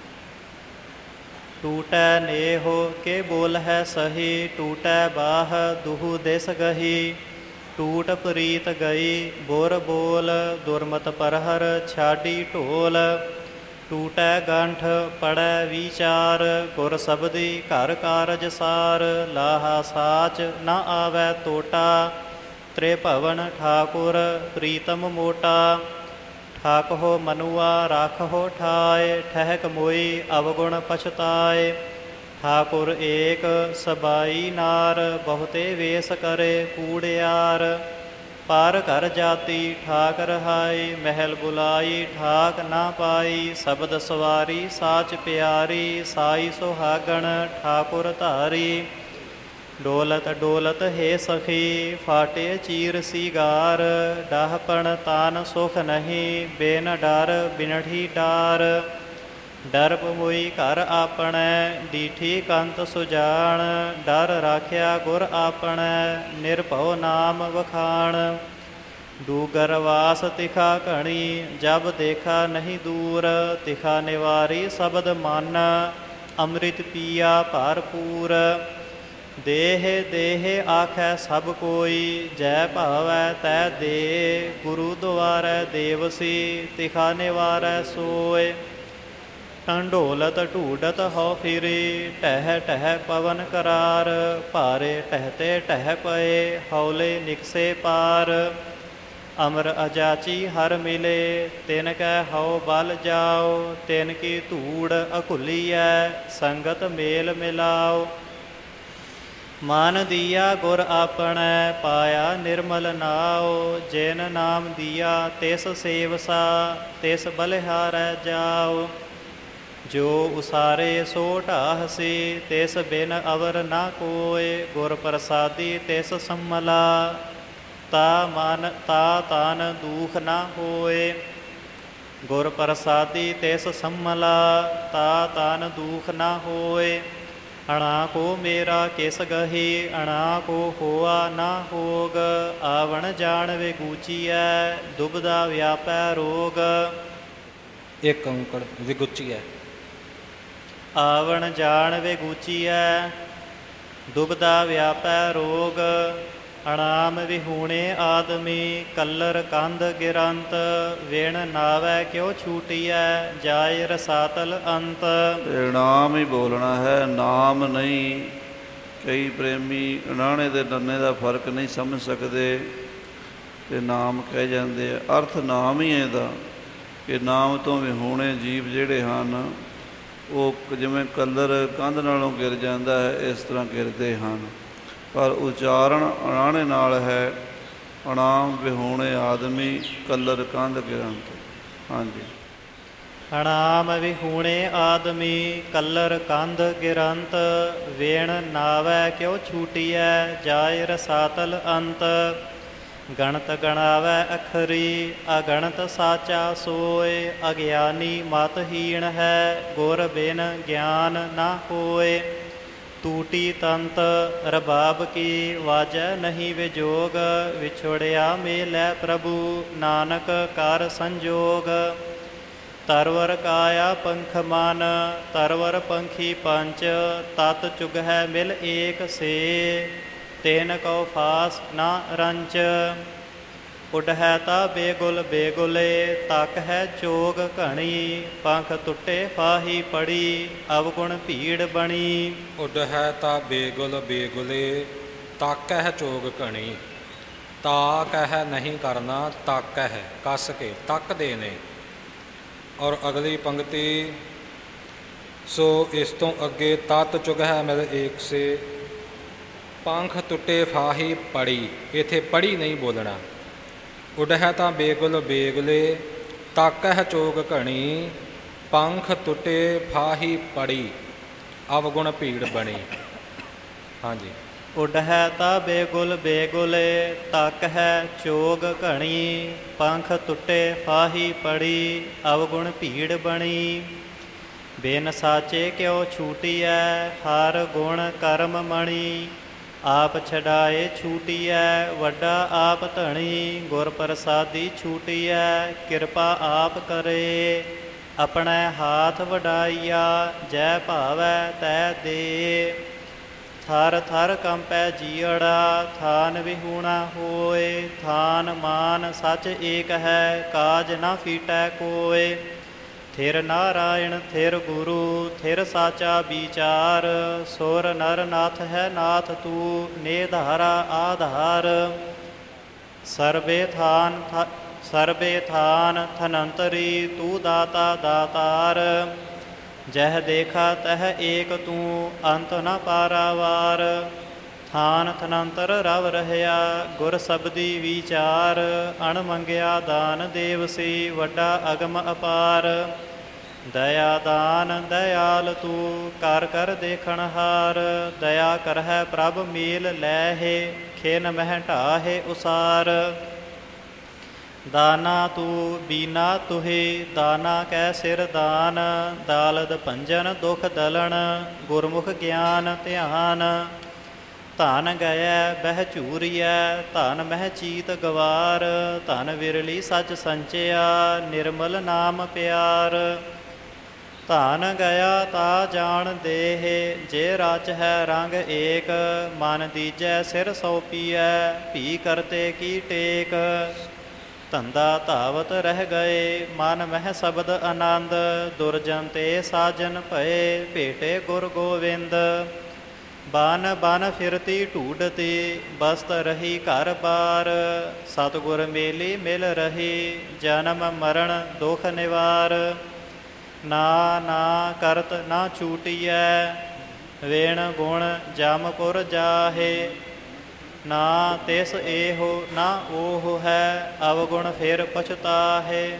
ਟੂਟੈ ਨੇਹੋ ਕੇ ਬੋਲ ਹੈ ਸਹੀ, ਟੂਟੈ ਬਾਹ ਦੁਹੂ ਦਿਸ ਗਹੀ। ਟੂਟ ਪ੍ਰੀਤ ਗਈ ਬੁਰ ਬੋਲ, ਦੁਰਮਤ ਪਰਹਰ ਛਾਡੀ ਢੋਲ। ਟੂਟੈ ਗੰਠ ਪੜੈ ਵਿਚਾਰ, ਗੁਰ ਸਬਦੀ ਘਰ ਕਾਰਜ ਸਾਰ। ਲਾਹਾ ਸਾਚ ਨਾ ਆਵੈ ਟੋਟਾ, ਤ੍ਰੇ ਭਵਨ ਠਾਕੁਰ ਪ੍ਰੀਤਮ ਮੋਟਾ। ਠਾਕਹੁ ਮਨੁਆ ਰਾਖਹੁ ਠਾਏ, ਠਹਿਕ ਮੋਈ ਅਵਗੁਣ ਪਛਤਾਏ। ਠਾਕੁਰ ਏਕ ਸਬਾਈ ਨਾਰ, ਬਹੁਤੇ ਵੇਸ ਕਰੇ ਕੂੜਿਆਰ। ਪਾਰ ਘਰ ਜਾਤੀ ਠਾਕ ਰਹਾਈ, ਮਹਿਲ ਬੁਲਾਈ ਠਾਕ ਨਾ ਪਾਈ। ਸ਼ਬਦ ਸਵਾਰੀ ਸਾਚ ਪਿਆਰੀ, ਸਾਈ ਸੁਹਾਗਣ ਠਾਕੁਰ ਧਾਰੀ। ਡੋਲਤ ਡੋਲਤ ਹੈ ਸਖੀ, ਫਾਟੇ ਚੀਰ ਸੀਗਾਰ। ਡਾਹਪਣ ਤਾਨ ਸੁਖ ਨਹੀਂ, ਬੇਨ ਡਰ ਬਿਨਠੀ ਡਾਰ। ਡਰ ਹੋਈ ਘਰ ਆਪਣੈ, ਡੀਠੀ ਕੰਤ ਸੁਜਾਨ। ਡਰ ਰਾਖਿਆ ਗੁਰ ਆਪਣੈ, ਨਿਰਭਉ ਨਾਮ ਵਖਾਣ। ਡੂਗਰ ਵਾਸ ਤਿਖਾ ਘਣੀ, ਜਬ ਦੇਖਾ ਨਹੀਂ ਦੂਰ। ਤਿਖਾ ਨਿਵਾਰੀ ਸ਼ਬਦ ਮਨ, ਅੰਮ੍ਰਿਤ ਪੀਆ ਭਰਪੂਰ। ਦੇਹ ਦੇਹ ਆਖੈ ਸਭ ਕੋਈ, ਜੈ ਭਾਵੈ ਤੈ ਦੇ। ਗੁਰੂ ਦੁਆਰੈ ਦੇਵਸੀ, ਤਿਖਾ ਨਿਵਾਰੈ ਸੋਏ। ਢੰਡੋਲਤ ਢੂਡਤ ਹੋ ਫਿਰੀ, ਟਹਿ ਟਹਿ ਪਵਨ ਕਰਾਰ। ਭਾਰੇ ਟਹਿਤੇ ਟਹਿ ਪਏ, ਹੌਲੇ ਨਿਕਸੇ ਪਾਰ। ਅਮਰ ਅਜਾਚੀ ਹਰ ਮਿਲੇ, ਤਿਨ ਕੈ ਹਉ ਬਲ ਜਾਓ। ਤਿਨ ਕੀ ਧੂੜ ਅਕੁਲੀਐ, ਸੰਗਤ ਮੇਲ ਮਿਲਾਓ। ਮਨ ਦੀਆ ਗੁਰ ਆਪਣੈ, ਪਾਇਆ ਨਿਰਮਲ ਨਾਉ। ਜਿਨ ਨਾਮ ਦੀਆ ਤਿਸ ਸੇਵਸਾ, ਤਿਸ ਬਲਿਹਾਰੈ ਜਾਓ। ਜੋ ਉਸਾਰੇ ਸੋ ਢਾਹਸੀ, ਤਿਸ ਬਿਨ ਅਵਰ ਨਾ ਕੋਇ। ਗੁਰ ਪ੍ਰਸਾਦੀ ਤਿਸ ਸੰਮਲਾ, ਤਾ ਮਨ ਤਾ ਤਨ ਦੂਖ ਨਾ ਹੋਏ। ਗੁਰ ਪ੍ਰਸਾਦੀ ਤਿਸ ਸੰਮਲਾ, ਤਾ ਤਨ ਦੂਖ ਨਾ ਹੋਏ। ਅਣਾ ਕੋ ਮੇਰਾ ਕਿਸ ਗਹੀ, ਅਣਾ ਕੋ ਹੋਆ ਨਾ ਹੋਗ। ਆਵਣ ਜਾਣ ਵਿਗੂਚੀਐ, ਦੁਬਦਾ ਵਿਆਪੈ ਰੋਗ। ਇੱਕ ਅੰਕੜ ਵਿਗੁਚੀਐ। ਆਵਣ ਜਾਣ ਵਿਗੂਚੀਐ, ਦੁਬਦਾ ਵਿਆਪੈ ਰੋਗ। ਅਣਾਮ ਵਿਹੂਣੇ ਆਦਮੀ, ਕੱਲਰ ਕੰਧ ਗਿਰੰਤ। ਵਿਣ ਨਾਵੈ ਕਿਉ ਛੂਟੀਐ, ਜਾਇ ਰਸਾਤਲ ਅੰਤ। ਨਾਮ ਹੀ ਬੋਲਣਾ ਹੈ, ਨਾਮ ਨਹੀਂ। ਕਈ ਪ੍ਰੇਮੀ ਅਣਾਣੇ ਦੇ ਨੰਨੇ ਦਾ ਫਰਕ ਨਹੀਂ ਸਮਝ ਸਕਦੇ ਤੇ ਨਾਮ ਕਹਿ ਜਾਂਦੇ ਆ। ਅਰਥ ਨਾਮ ਹੀ ਇਹਦਾ ਕਿ ਨਾਮ ਤੋਂ ਵਿਹੂਣੇ ਜੀਵ ਜਿਹੜੇ ਹਨ, ਉਹ ਜਿਵੇਂ ਕੱਲਰ ਕੰਧ ਨਾਲੋਂ ਗਿਰ ਜਾਂਦਾ ਹੈ, ਇਸ ਤਰ੍ਹਾਂ ਗਿਰਦੇ ਹਨ। ਪਰ ਉਚਾਰਨ ਅਣਾਣੇ ਨਾਲ ਹੈ। ਅਣਾਮ ਵਿਹੂਣੇ ਆਦਮੀ, ਕੱਲਰ ਕੰਧ ਗਿਰੰਤ। ਹਾਂਜੀ। ਅਣਾਮ ਵਿਹੂਣੇ ਆਦਮੀ, ਕੱਲਰ ਕੰਧ ਗਿਰੰਤ। ਵੇਣ ਨਾਵੈ ਕਿਉ ਛੂਟੀਐ, ਜਾਇ ਰਸਾਤਲ ਅੰਤ। ਗਣਤ ਗਣਾਵੈ ਅਖਰੀ, ਅਗਣਤ ਸਾਚਾ ਸੋਏ। ਅਗਿਆਨੀ ਮਤਹੀਣ ਹੈ, ਗੁਰ ਬਿਨ ਗਿਆਨ ਨਾ ਹੋਏ। ਟੂਟੀ ਤੰਤ ਰਬਾਬ ਕੀ, ਵਾਜੈ ਨਹੀਂ ਵਿਜੋਗ। ਵਿਛੋੜਿਆ ਮੇਲੈ ਪ੍ਰਭੂ, ਨਾਨਕ ਕਰ ਸੰਜੋਗ। ਤਰਵਰ ਕਾਇਆ ਪੰਖ ਮਨ, ਤਰਵਰ ਪੰਖੀ ਪੰਚ। ਤਤ ਚੁਗਹਿ ਮਿਲ ਏਕ ਸੇ, ਤੇਨ ਕਉ ਫਾਸ ਨਾ ਰੰਚ। ਉੱਡਹਿ ਤਾ ਬੇਗੁਲ ਬੇਗੁਲੇ, ਤਕ ਹੈ ਚੋਗ ਘਣੀ। ਪੰਖ ਟੁੱਟੇ ਫਾਹੀ ਪੜੀ, ਅਵਗੁਣ ਭੀੜ ਬਣੀ। ਉੱਡਹਿ ਤਾ ਬੇਗੁਲ ਬੇਗੁਲੇ, ਤਕ ਹੈ ਚੋਗ ਘਣੀ। ਤਾ ਕਹਿ ਨਹੀਂ ਕਰਨਾ, ਤਕ ਹੈ ਕੱਸ ਕੇ ਤੱਕਦੇ ਨੇ। ਔਰ ਅਗਲੀ ਪੰਕਤੀ, ਸੋ ਇਸ ਤੋਂ ਅੱਗੇ ਤਤ ਚੁਗਹਿ ਮਿਲ ਏਕ ਸੇ, ਪੰਖ ਟੁੱਟੇ ਫਾਹੀ ਪੜੀ। ਇੱਥੇ ਪੜੀ ਨਹੀਂ ਬੋਲਣਾ। ਉੱਡਹਿ ਤਾਂ ਬੇਗੁਲ ਬੇਗੁਲੇ, ਤਕ ਹੈ ਚੋਗ ਘਣੀ। ਪੰਖ ਟੁੱਟੇ ਫਾਹੀ ਪੜੀ, ਅਵਗੁਣ ਭੀੜ ਬਣੀ। ਹਾਂਜੀ। ਉੱਡਹਿ ਤਾ ਬੇਗੁਲ ਬੇਗੁਲੇ, ਤਕ ਹੈ ਚੋਗ ਘਣੀ। ਪੰਖ ਟੁੱਟੇ ਫਾਹੀ ਪੜੀ, ਅਵਗੁਣ ਭੀੜ ਬਣੀ। ਬਿਨ ਸਾਚੇ ਕਿਉ ਛੂਟੀਐ, ਹਰ ਗੁਣ ਕਰਮ ਮਣੀ। ਆਪ ਛਡਾਏ ਛੂਟੀਐ, ਵੱਡਾ ਆਪ ਧਣੀ। ਗੁਰ ਪ੍ਰਸਾਦੀ ਛੂਟੀਐ, ਕਿਰਪਾ ਆਪ ਕਰੇ। ਆਪਣੇ ਹਾਥ ਵਡਾਈਆ, ਜੈ ਭਾਵੈ ਤੈ ਦੇ। ਥਰ ਥਰ ਕੰਪੈ ਜੀਅੜਾ, ਥਾਨ ਵਿਹੂਣਾ ਹੋਏ। ਥਾਨ ਮਾਨ ਸੱਚ ਏਕ ਹੈ, ਕਾਜ ਨਾ ਫੀਟੈ ਕੋਏ। ਥਿਰ ਨਾਰਾਇਣ ਥਿਰ ਗੁਰੂ, ਥਿਰ ਸਾਚਾ ਵਿਚਾਰ। ਸੁਰ ਨਰ ਨਾਥ ਹੈ ਨਾਥ ਤੂੰ, ਨਿਧਾਰਾ ਆਧਾਰ। ਸਰਬੇ ਥਾਨ ਸਰਬੇ ਥਾਨ ਥਨੰਤਰੀ, ਤੂੰ ਦਾਤਾ ਦਾਤਾਰ। ਜਹ ਦੇਖਾ ਤਹ ਏਕ ਤੂੰ, ਅੰਤ ਨ ਪਾਰਾਵਾਰ। ਥਾਨ ਥਨੰਤਰ ਰਵ ਰਹਿਆ, ਗੁਰ ਸਬਦੀ ਵਿਚਾਰ। ਅਣ ਮੰਗਿਆ ਦਾਨ ਦੇਵਸੀ, ਵੱਡਾ ਅਗਮ ਅਪਾਰ। ਦਇਆ ਦਾਨ ਦਇਆਲ ਤੂੰ, ਕਰ ਕਰ ਦੇਖਣ ਹਾਰ। ਦਇਆ ਕਰਹਿ ਪ੍ਰਭ ਮੇਲ ਲੈਹੇ, ਖਿਨ ਮਹਿ ਢਾਹੇ ਉਸਾਰ। ਦਾਨਾ ਤੂ ਬੀਨਾ ਤੁਹੀ, ਦਾਨਾ ਕੈ ਸਿਰ ਦਾਨ, ਦਾਲਦ ਭੰਜਨ ਦੁਖ ਦਲਣ, ਗੁਰਮੁਖ ਗਿਆਨ ਧਿਆਨ। ਧਨ ਗਇਐ ਬਹਿ ਝੂਰੀਐ, ਧਨ ਮਹਿ ਚੀਤ ਗਵਾਰ, ਧਨ ਵਿਰਲੀ ਸੱਚ ਸੰਚਿਆ, ਨਿਰਮਲ ਨਾਮ ਪਿਆਰ। ਧਨ ਗਿਆ ਤਾ ਜਾਣ ਦੇਹ, ਜੇ ਰਚ ਹੈ ਰੰਗ ਏਕ, ਮਨ ਦੀਜੈ ਸਿਰ ਸੌਪੀਐ, ਭੀ ਕਰਤੇ ਕੀ ਟੇਕ। ਧੰਦਾ ਧਾਵਤ ਰਹਿ ਗਏ, ਮਨ ਮਹਿ ਸ਼ਬਦ ਆਨੰਦ, ਦੁਰਜਨ ਤੇ ਸਾਜਨ ਭਏ, ਭੇਟੇ ਗੁਰ ਗੋਵਿੰਦ। ਬਨ ਬਨ ਫਿਰਤੀ ਢੂਡਤੀ, ਬਸਤ ਰਹੀ ਘਰ ਬਾਰ, ਸਤਿਗੁਰ ਮੇਲੀ ਮਿਲ ਰਹੀ, ਜਨਮ ਮਰਨ ਦੁਖ ਨਿਵਾਰ। ਨਾ ਨਾ ਕਰਤ ਨਾ ਛੂਟੀਐ, ਵੇਣ ਗੁਣ ਜਮਪੁਰ ਜਾਹੇ, ਨਾ ਤਿਸ ਇਹੋ ਨਾ ਉਹ ਹੈ, ਅਵਗੁਣ ਫਿਰ ਪਛਤਾਹੇ।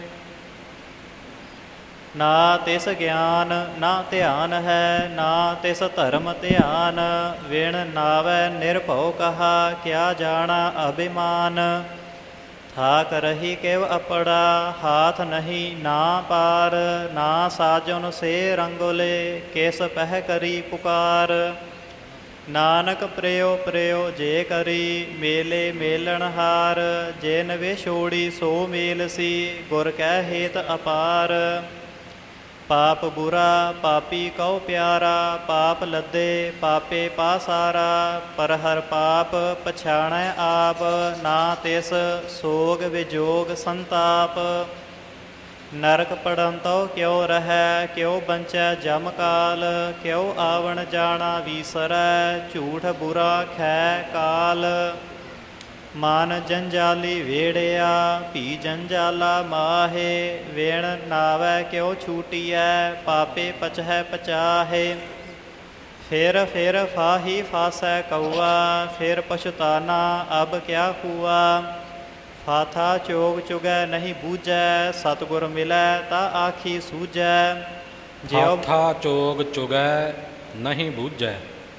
ਨਾ ਤਿਸ ਗਿਆਨ ਨਾ ਧਿਆਨ ਹੈ, ਨਾ ਤਿਸ ਧਰਮ ਧਿਆਨ, ਵਿਣ ਨਾਵੈ ਨਿਰਭਉ ਕਹਾ, ਕਿਆ ਜਾਣਾ ਅਭਿਮਾਨ। ਥਾਕ ਰਹੀ ਕਿਵ ਅਪੜਾ, ਹਾਥ ਨਹੀਂ ਨਾ ਪਾਰ, ਨਾ ਸਾਜਨ ਸੇ ਰੰਗੋਲੇ, ਕਿਸ ਪਹਿ ਕਰੀ ਪੁਕਾਰ। ਨਾਨਕ ਪ੍ਰਿਓ ਪ੍ਰਿਓ ਜੇ ਕਰੀ, ਮੇਲੇ ਮੇਲਣ ਹਾਰ, ਜਿਨ ਵਿਛੋੜੀ ਸੋ ਮੇਲ ਸੀ, ਗੁਰ ਕੈ ਹੇਤ ਅਪਾਰ। ਪਾਪ ਬੁਰਾ ਪਾਪੀ ਕਉ ਪਿਆਰਾ, ਪਾਪ ਲੱਦੇ ਪਾਪੇ ਪਾਸਾਰਾ, ਪਰ ਹਰ ਪਾਪ ਪਛਾਣੈ ਆਪ, ਨਾ ਤਿਸ ਸੋਗ ਵਿਜੋਗ ਸੰਤਾਪ। ਨਰਕ ਪੜਨ ਤਉ ਕਿਉ ਰਹੈ, ਕਿਉ ਬੰਚੈ ਜਮ ਕਾਲ, ਕਿਉ ਆਵਣ ਜਾਣਾ ਵੀਸਰੈ, ਝੂਠ ਬੁਰਾ ਖੈ ਕਾਲ। ਮਨ ਜੰਜਾਲੀ ਵੇੜਿਆ, ਭੀ ਜੰਜਾਲਾ ਮਾਹੇ, ਵੇਣ ਨਾਵੈ ਕਿਉ ਛੂਟੀਐ, ਪਾਪੇ ਪਚਹਿ ਪਚਾਹੇ। ਫਿਰ ਫਿਰ ਫਾਹੀ ਫਾਸੈ ਕਊਆ, ਫਿਰ ਪਛਤਾਨਾ ਅਬ ਕਿਆ ਹੁਆ। ਫਾਥਾ ਚੋਗ ਚੁਗੈ ਨਹੀਂ ਬੂਝੈ, ਸਤਿਗੁਰ ਮਿਲੈ ਤਾ ਆਖੀ ਸੂਝੈ। ਜਿਉ ਹਾਥਾ ਚੋਗ ਚੁਗੈ ਨਹੀਂ ਬੂਝੈ,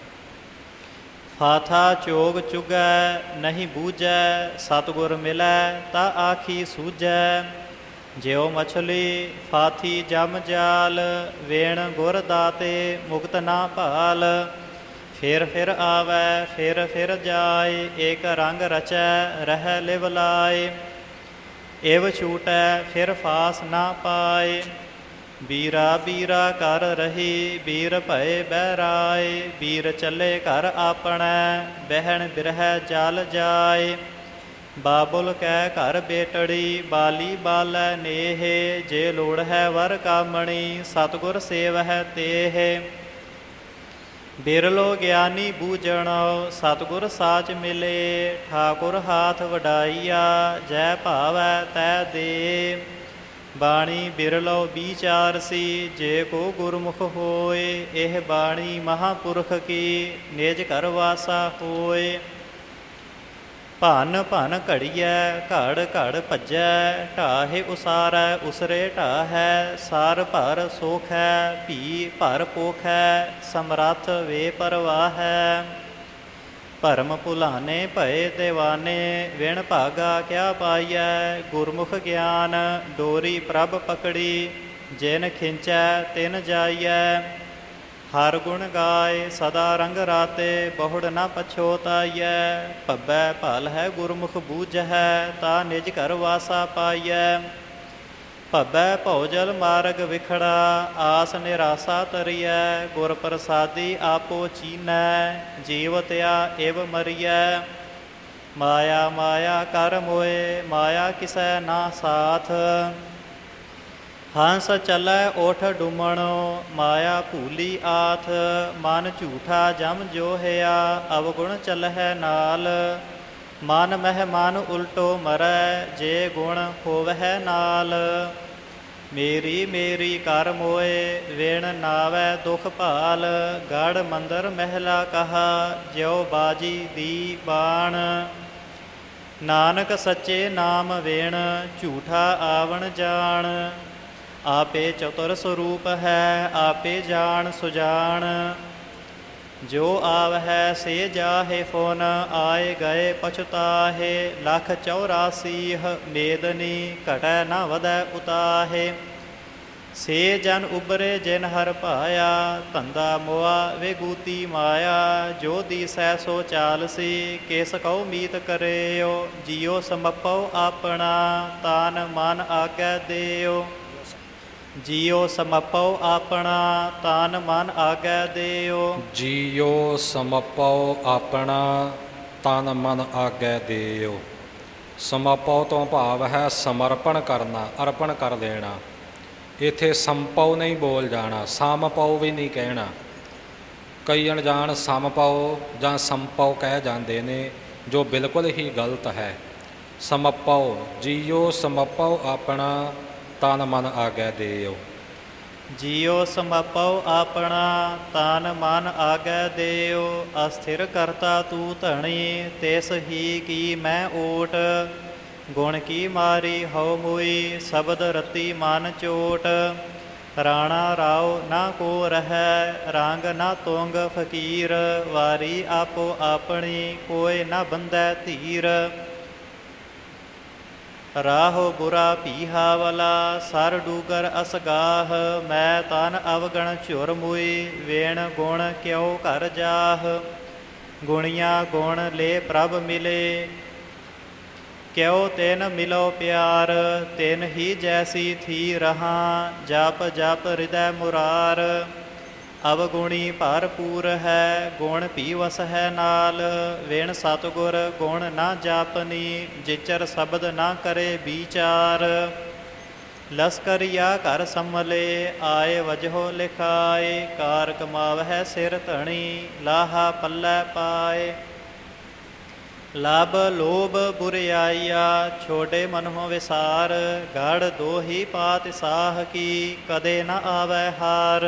ਫਾਥਾ ਚੋਗ ਚੁਗੈ ਨਹੀਂ ਬੂਝੈ, ਸਤਿਗੁਰ ਮਿਲੈ ਤਾ ਆਖੀ ਸੂਝੈ। ਜਿਉ ਮਛਲੀ ਫਾਥੀ ਜਮ ਜਾਲ, ਵੇਣ ਗੁਰ ਦਾਤੇ ਮੁਕਤ ਨਾ ਭਾਲ। ਫਿਰ ਫਿਰ ਆਵੈ ਫਿਰ ਫਿਰ ਜਾਇ, ਏਕ ਰੰਗ ਰਚੈ ਰਹਿ ਲਿਵ ਲਾਇ। ਇਵ ਛੂਟੈ ਫਿਰ ਫਾਸ ਨਾ ਪਾਏ, ਬੀਰਾ ਬੀਰਾ ਕਰ ਰਹੀ, ਬੀਰ ਭਏ ਬਹਿਰਾਏ। ਬੀਰ ਚੱਲੇ ਘਰ ਆਪਣੈ, ਬਹਿਣ ਬਿਰਹਿ ਜਲ ਜਾਏ। ਬਾਬੁਲ ਕੈ ਘਰ ਬੇਟੜੀ, ਬਾਲੀ ਬਾਲੈ ਨੇਹ, ਜੇ ਲੋੜ ਹੈ ਵਰ ਕਾਮਣੀ, ਸਤਿਗੁਰ ਸੇਵਹਿ ਤੇਹ। ਬਿਰਲੋ ਗਿਆਨੀ ਬੂਝਣੋ, ਸਤਿਗੁਰ ਸਾਚ ਮਿਲੇ, ਠਾਕੁਰ ਹਾਥ ਵਡਾਈਆ, ਜੈ ਭਾਵੈ ਤੈ ਦੇ। ਬਾਣੀ ਬਿਰਲੋ ਵਿਚਾਰਸੀ, ਜੇ ਕੋ ਗੁਰਮੁਖ ਹੋਏ, ਇਹ ਬਾਣੀ ਮਹਾਂਪੁਰਖ ਕੀ, ਨਿਜ ਘਰ ਵਾਸਾ ਹੋਏ। ਭਨ ਭਨ ਘੜੀਐ ਘੜ ਘੜ ਭੱਜੈ, ਢਾਹੇ ਉਸਾਰੈ ਉਸਰੇ ਢਾਹੈ। ਸਾਰ ਭਰ ਸੋਖੈ ਭੀ ਭਰ ਪੋਖੈ, ਸਮਰੱਥ ਵੇ ਪਰਵਾਹੈ। ਭਰਮ ਭੁਲਾਨੇ ਭਏ ਦੇਵਾਨੇ, ਵਿਣ ਭਾਗਾ ਕਿਆ ਪਾਈਐ। ਗੁਰਮੁਖ ਗਿਆਨ ਡੋਰੀ ਪ੍ਰਭ ਪਕੜੀ, ਜਿਨ ਖਿੰਚੈ ਤਿਨ ਜਾਈਐ। ਹਰ ਗੁਣ ਗਾਏ ਸਦਾ ਰੰਗ ਰਾਤੇ, ਬਹੁੜ ਨਾ ਪਛੋਤਾਈਐ। ਭੱਬੈ ਭਲ ਹੈ ਗੁਰਮੁਖ ਬੂਝੈ, ਤਾ ਨਿਜ ਘਰ ਵਾਸਾ ਪਾਈਐ। ਭੱਬੈ ਭਉਜਲ ਮਾਰਗ ਵਿਖੜਾ, ਆਸ ਨਿਰਾਸਾ ਤਰੀਐ। ਗੁਰ ਪ੍ਰਸਾਦੀ ਆਪੋ ਚੀਨੈ, ਜੀਵਤਿਆ ਇਵ ਮਰੀਐ। ਮਾਇਆ ਮਾਇਆ ਕਰ ਮੋਏ, ਮਾਇਆ ਕਿਸੈ ਨਾ ਸਾਥ। ਹੰਸ ਚੱਲੈ ਓਠ ਡੁਮਣੋ, ਮਾਇਆ ਭੂਲੀ ਆਥ। ਮਨ ਝੂਠਾ ਜਮ ਜੋਹਿਆ, ਅਵਗੁਣ ਚੱਲਹਿ ਨਾਲ। ਮਨ ਮਹਿ ਮਨ ਉਲਟੋ ਮਰੈ, ਜੇ ਗੁਣ ਹੋਵਹਿ ਨਾਲ। ਮੇਰੀ ਮੇਰੀ ਕਰ ਮੋਏ, ਵਿਣ ਨਾਵੈ ਦੁਖ ਭਾਲ। ਗੜ ਮੰਦਰ ਮਹਿਲਾ ਕਹਾ, ਜਿਉ ਬਾਜੀ ਦੀ ਬਾਣ। ਨਾਨਕ ਸੱਚੇ ਨਾਮ ਵਿਣ, ਝੂਠਾ ਆਵਣ ਜਾਣ। ਆਪੇ ਚਤੁਰ ਸਰੂਪ ਹੈ, ਆਪੇ ਜਾਣ ਸੁਜਾਨ। ਜੋ ਆਵਹਿ ਸੇ ਜਾਹੇ ਫੁਨ, ਆਏ ਗਏ ਪਛਤਾਹੇ। ਲੱਖ ਚੌਰਾਸੀਹ ਮੇਦਨੀ, ਘਟੈ ਨਾ ਵਧੈ ਉਤਾਹੇ। ਸੇ ਜਨ ਉਬਰੇ ਜਿਨ ਹਰ ਭਾਇਆ, ਧੰਦਾ ਮੋਆ ਵਿਗੂਤੀ ਮਾਇਆ। ਜੋ ਦੀਸੈ ਸੋ ਚਾਲਸੀ, ਕਿਸ ਕਉ ਮੀਤ ਕਰਿਓ। ਜਿਉ ਸਮਪਉ ਆਪਣਾ, ਤਾਨ ਮਨ ਆਗੈ ਦਿਓ। ਜਿਉ ਸਮਪਉ ਆਪਣਾ, ਤਾਨ ਮਨ ਆਗੈ ਦਿਓ। ਜੀਓ ਸਮਪਉ ਆਪਣਾ, ਤਨ ਮਨ ਆਗੈ ਦਿਓ। ਸਮਪਉ ਤੋਂ ਭਾਵ ਹੈ ਸਮਰਪਣ ਕਰਨਾ, ਅਰਪਣ ਕਰ ਦੇਣਾ। ਇੱਥੇ ਸੰਪਉ ਨਹੀਂ ਬੋਲ ਜਾਣਾ, ਸਮਪਉ ਵੀ ਨਹੀਂ ਕਹਿਣਾ। ਕਈ ਅਣਜਾਣ ਸਮਪਉ ਜਾਂ ਸੰਪਉ ਕਹਿ ਜਾਂਦੇ ਨੇ, ਜੋ ਬਿਲਕੁਲ ਹੀ ਗਲਤ ਹੈ। ਸਮਪਉ, ਜੀਓ ਸਮਪਉ ਆਪਣਾ, ਤਨ ਮਨ ਆਗੈ ਦਿਓ। ਜਿਉ ਸਮਪਉ ਆਪਣਾ, ਤਨ ਮਨ ਆਗੈ ਦਿਓ। ਅਸਥਿਰ ਕਰਤਾ ਤੂੰ ਧਣੀ, ਤਿਸ ਹੀ ਕੀ ਮੈਂ ਓਟ। ਗੁਣ ਕੀ ਮਾਰੀ ਹਉ ਮੁਈ, ਸ਼ਬਦ ਰਤੀ ਮਨ ਚੋਟ। ਰਾਣਾ ਰਾਉ ਨਾ ਕੋ ਰਹੈ, ਰੰਗ ਨਾ ਤੁੰਗ ਫਕੀਰ। ਵਾਰੀ ਆਪੋ ਆਪਣੀ, ਕੋਇ ਨਾ ਬੰਧੈ ਧੀਰ। ਰਾਹੋ ਬੁਰਾ ਪੀਹਾ ਵਲਾ, ਸਰ ਡੂਗਰ ਅਸਗਾਹ। ਮੈਂ ਤਨ ਅਵਗਣ ਝੁਰ ਮੁਈ, ਵੇਣ ਗੁਣ ਕਿਉ ਘਰ ਜਾਹ। ਗੁਣੀਆਂ ਗੁਣ ਲੈ ਪ੍ਰਭ ਮਿਲੇ, ਕਿਉ ਤਿਨ ਮਿਲੋ ਪਿਆਰ। ਤਿਨ ਹੀ ਜੈਸੀ ਥੀ ਰਹਾ, ਜਪ ਜਪ ਹਿਰਦੈ ਮੁਰਾਰ। ਅਵਗੁਣੀ ਭਰਪੂਰ ਹੈ, ਗੁਣ ਭੀ ਵਸ ਹੈ ਨਾਲ। ਵਿਣ ਸਤਿਗੁਰ ਗੁਣ ਨਾ ਜਾਪਨੀ, ਜਿਚਰ ਸ਼ਬਦ ਨਾ ਕਰੇ ਵਿਚਾਰ। ਲਸਕਰੀਆ ਘਰ ਸੰਭਲੇ, ਆਏ ਵਜਹੋ ਲਿਖਾਏ। ਕਾਰ ਕਮਾਵਹਿ ਸਿਰ ਧਣੀ, ਲਾਹਾ ਪੱਲੇ ਪਾਏ। ਲਭ ਲੋਭ ਬੁਰਿਆਈਆ, ਛੋਡੇ ਮਨਹੁ ਵਿਸਾਰ। ਗੜ ਦੋਹੀ ਪਾਤ ਸਾਹ ਕੀ, ਕਦੇ ਨ ਆਵੈ ਹਾਰ।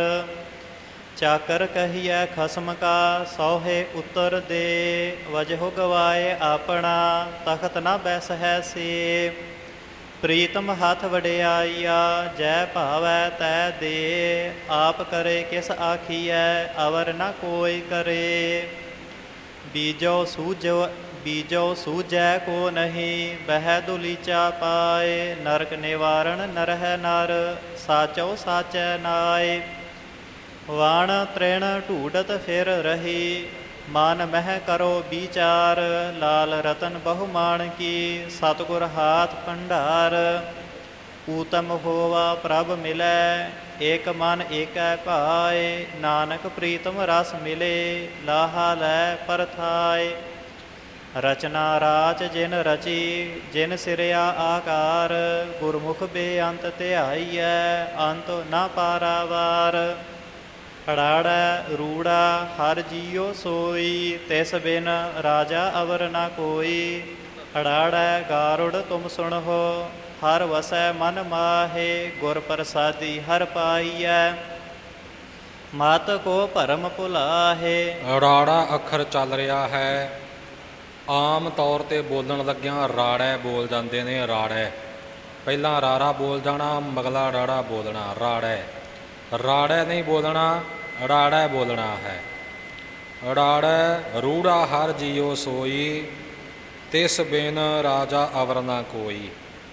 ਚਾਕਰ ਕਹੀਐ ਖਸਮ ਕਾ, ਸੋਹੇ ਉੱਤਰ ਦੇ। ਵਜਹੁ ਗਵਾਏ ਆਪਣਾ, ਤਖਤ ਨ ਬੈਸਹਿ ਸੇ। ਪ੍ਰੀਤਮ ਹੱਥ ਵਡਿਆਈਆ, ਜੈ ਭਾਵੈ ਤੈ ਦੇ। ਆਪ ਕਰੇ ਕਿਸ ਆਖੀਐ, ਅਵਰ ਨ ਕੋਈ ਕਰੇ। ਬੀਜੋ ਸੂਝੋ ਬੀਜੋ ਸੂਝੈ ਕੋ ਨਹੀਂ, ਬਹਿ ਦੁਲੀਚਾ ਪਾਏ। ਨਰਕ ਨਿਵਾਰਣ ਨਰਹਿ ਨਰ, ਸਾਚੋ ਸਾਚੈ ਨਾਏ। ਵਾਣ ਤ੍ਰਿਣ ਢੂਡਤ ਫਿਰ ਰਹੀ, ਮਨ ਮਹਿ ਕਰੋ ਵਿਚਾਰ। ਲਾਲ ਰਤਨ ਬਹੁ ਮਾਣ ਕੀ, ਸਤਿਗੁਰ ਹਾਥ ਭੰਡਾਰ। ਊਤਮ ਹੋਵਾ ਪ੍ਰਭ ਮਿਲੈ, ਏਕ ਮਨ ਏਕੈ ਭਾਏ। ਨਾਨਕ ਪ੍ਰੀਤਮ ਰਸ ਮਿਲੇ, ਲਾਹਾ ਲੈ ਪਰਥਾਏ। ਰਚਨਾ ਰਾਚ ਜਿਨ ਰਚੀ, ਜਿਨ ਸਿਰਿਆ ਆਕਾਰ। ਗੁਰਮੁਖ ਬੇਅੰਤ ਧਿਆਈਐ, ਅੰਤ ਨਾ ਪਾਰਾਵਾਰ। ਅੜਾੜੈ ਰੂੜਾ ਹਰ ਜੀਉ ਸੋਈ, ਤਿਸ ਬਿਨ ਰਾਜਾ ਅਵਰ ਨਾ ਕੋਈ। ਅੜਾੜੈ ਗਾਰੁੜ ਤੁਮ ਸੁਣਹੁ, ਹਰ ਵਸੈ ਮਨ ਮਾਹੇ। ਗੁਰ ਪ੍ਰਸਾਦੀ ਹਰ ਪਾਈਐ, ਮਤ ਕੋ ਭਰਮ ਭੁਲਾਹੇ। ਰਾੜਾ ਅੱਖਰ ਚੱਲ ਰਿਹਾ ਹੈ। ਆਮ ਤੌਰ 'ਤੇ ਬੋਲਣ ਲੱਗਿਆਂ ਰਾੜੈ ਬੋਲ ਜਾਂਦੇ ਨੇ, ਰਾੜੈ। ਪਹਿਲਾਂ ਰਾਰਾ ਬੋਲ ਜਾਣਾ, ਮਗਲਾ ਰਾੜਾ ਬੋਲਣਾ, ਰਾੜੈ। ਰਾੜੈ ਨਹੀਂ ਬੋਲਣਾ, ਰਾੜੈ ਬੋਲਣਾ ਹੈ। ਰਾੜੈ ਰੂੜਾ ਹਰ ਜੀਉ ਸੋਈ, ਤਿਸ ਬਿਨ ਰਾਜਾ ਅਵਰ ਨਾ ਕੋਈ।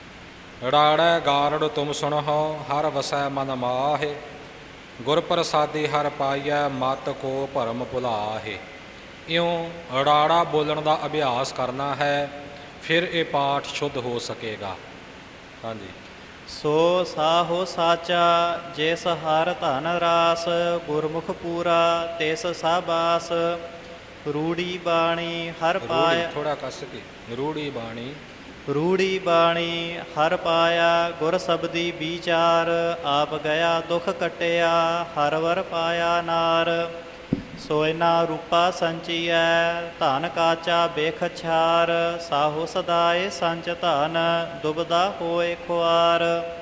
ਰਾੜੈ ਗਾਰੜ ਤੁਮ ਸੁਣਹੁ, ਹਰ ਵਸੈ ਮਨ ਮਾਹੇ। ਗੁਰ ਪ੍ਰਸਾਦੀ ਹਰ ਪਾਈਐ, ਮਤ ਕੋ ਭਰਮ ਭੁਲਾਹੇ। ਇਉਂ ਰਾੜਾ ਬੋਲਣ ਦਾ ਅਭਿਆਸ ਕਰਨਾ ਹੈ, ਫਿਰ ਇਹ ਪਾਠ ਸ਼ੁੱਧ ਹੋ ਸਕੇਗਾ। ਹਾਂਜੀ। ਸੋ ਸਾਹੋ ਸਾਚਾ, ਜਿਸ ਹਰ ਧਨ ਰਾਸ। ਗੁਰਮੁਖ ਪੂਰਾ ਤਿਸ ਸਾਬਾਸ। ਰੂੜੀ ਬਾਣੀ ਹਰ ਪਾਇਆ, ਥੋੜਾ ਕੱਸ ਕੇ, ਰੂੜੀ ਬਾਣੀ। ਰੂੜੀ ਬਾਣੀ ਹਰ ਪਾਇਆ, ਗੁਰ ਸਬਦੀ ਵਿਚਾਰ। ਆਪ ਗਿਆ ਦੁਖ ਕਟਿਆ, ਹਰ ਵਰ ਪਾਇਆ ਨਾਰ। ਸੋਇਨਾ ਰੂਪਾ ਸੰਚੀਐ, ਧਨ ਕਾਚਾ ਬੇਖ ਛਾਰ। ਸਾਹੋ ਸਦਾਏ ਸੰਚ ਧਨ, ਦੁਬਦਾ ਹੋਏ ਖੁਆਰ।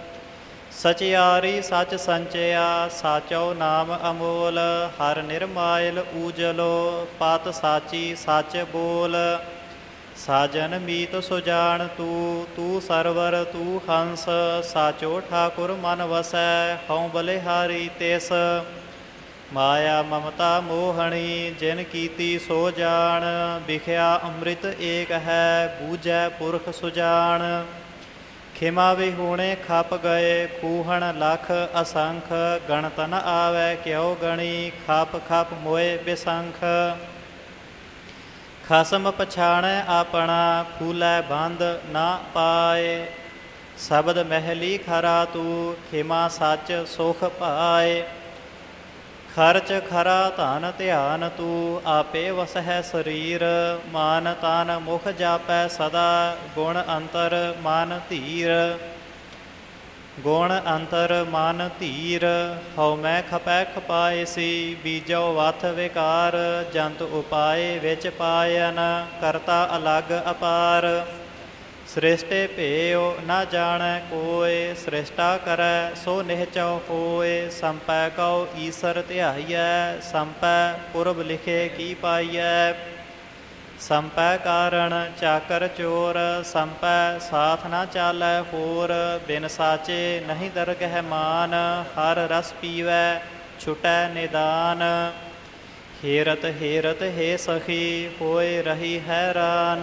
ਸਚਿਆਰੀ ਸਚ ਸੰਚਿਆ, ਸਾਚੋ ਨਾਮ ਅਮੋਲ। ਹਰ ਨਿਰਮਾਇਲ ਊਜਲੋ, ਪਤ ਸਾਚੀ ਸਚ ਬੋਲ। ਸਾਜਨ ਮੀਤ ਸੁਜਾਨ ਤੂੰ, ਤੂੰ ਸਰਵਰ ਤੂੰ ਹੰਸ। ਸਾਚੋ ਠਾਕੁਰ ਮਨ ਵਸੈ, ਹਉ ਬਲਿਹਾਰੀ ਤਿਸ। ਮਾਇਆ ਮਮਤਾ ਮੋਹਣੀ ਜਿਨ ਕੀਤੀ ਸੋ ਜਾਣ। ਵਿਖਿਆ ਅੰਮ੍ਰਿਤ ਏਕ ਹੈ ਬੂਝੈ ਪੁਰਖ ਸੁਜਾਨ। ਖਿਮਾ ਵਿਹੂਣੇ ਖਪ ਗਏ ਕੂਹਣ ਲਖ ਅਸੰਖ। ਗਣਤ ਨ ਆਵੈ ਕਿਉ ਗਣੀ ਖਪ ਖਪ ਮੋਏ ਬਿਸੰਖ। ਖਸਮ ਪਛਾਣੈ ਆਪਣਾ ਫੂਲੈ ਬੰਦ ਨਾ ਪਾਏ। ਸ਼ਬਦ ਮਹਿਲੀ ਖਰਾ ਤੂੰ ਖਿਮਾ ਸੱਚ ਸੁਖ ਪਾਏ। ਖਰਚ ਖਰਾ ਧਨ ਧਿਆਨ ਤੂੰ ਆਪੇ ਵਸਹਿ ਸਰੀਰ। ਮਾਨ ਤਨ ਮੁਖ ਜਾਪੈ ਸਦਾ ਗੁਣ ਅੰਤਰ ਮਨ ਧੀਰ। ਗੁਣ ਅੰਤਰ ਮਨ ਧੀਰ ਹਉ ਮੈਂ ਖਪੈ ਖਪਾਇਸੀ। ਬੀਜੋ ਵਥ ਵਿਕਾਰ ਜੰਤ ਉਪਾਏ ਵਿੱਚ ਪਾਇਨ। ਕਰਤਾ ਅਲਗ ਅਪਾਰ ਸ੍ਰਿਸ਼ਟੇ ਭੇਉ ਨਾ ਜਾਣੈ ਕੋਇ। ਸ੍ਰਿਸ਼ਟਾ ਕਰੈ ਸੋ ਨਿਹਚਉ ਹੋਇ। ਸੰਪੈ ਕਉ ਈਸਰ ਧਿਆਈਐ ਸੰਪੈ ਪੁਰਬ ਲਿਖੇ ਕੀ ਪਾਈਐ। ਸੰਪੈ ਕਾਰਣ ਚਾਕਰ ਚੋਰ ਸੰਪੈ ਸਾਥ ਨਾ ਚਾਲੈ ਹੋਰ। ਬਿਨ ਸਾਚੇ ਨਹੀਂ ਦਰਗਹਿ ਮਾਨ ਹਰ ਰਸ ਪੀਵੈ ਛੁਟੈ ਨਿਦਾਨ। ਹੇਰਤ ਹੇਰਤ ਹੇ ਸਖੀ ਹੋਏ ਰਹੀ ਹੈਰਾਨ।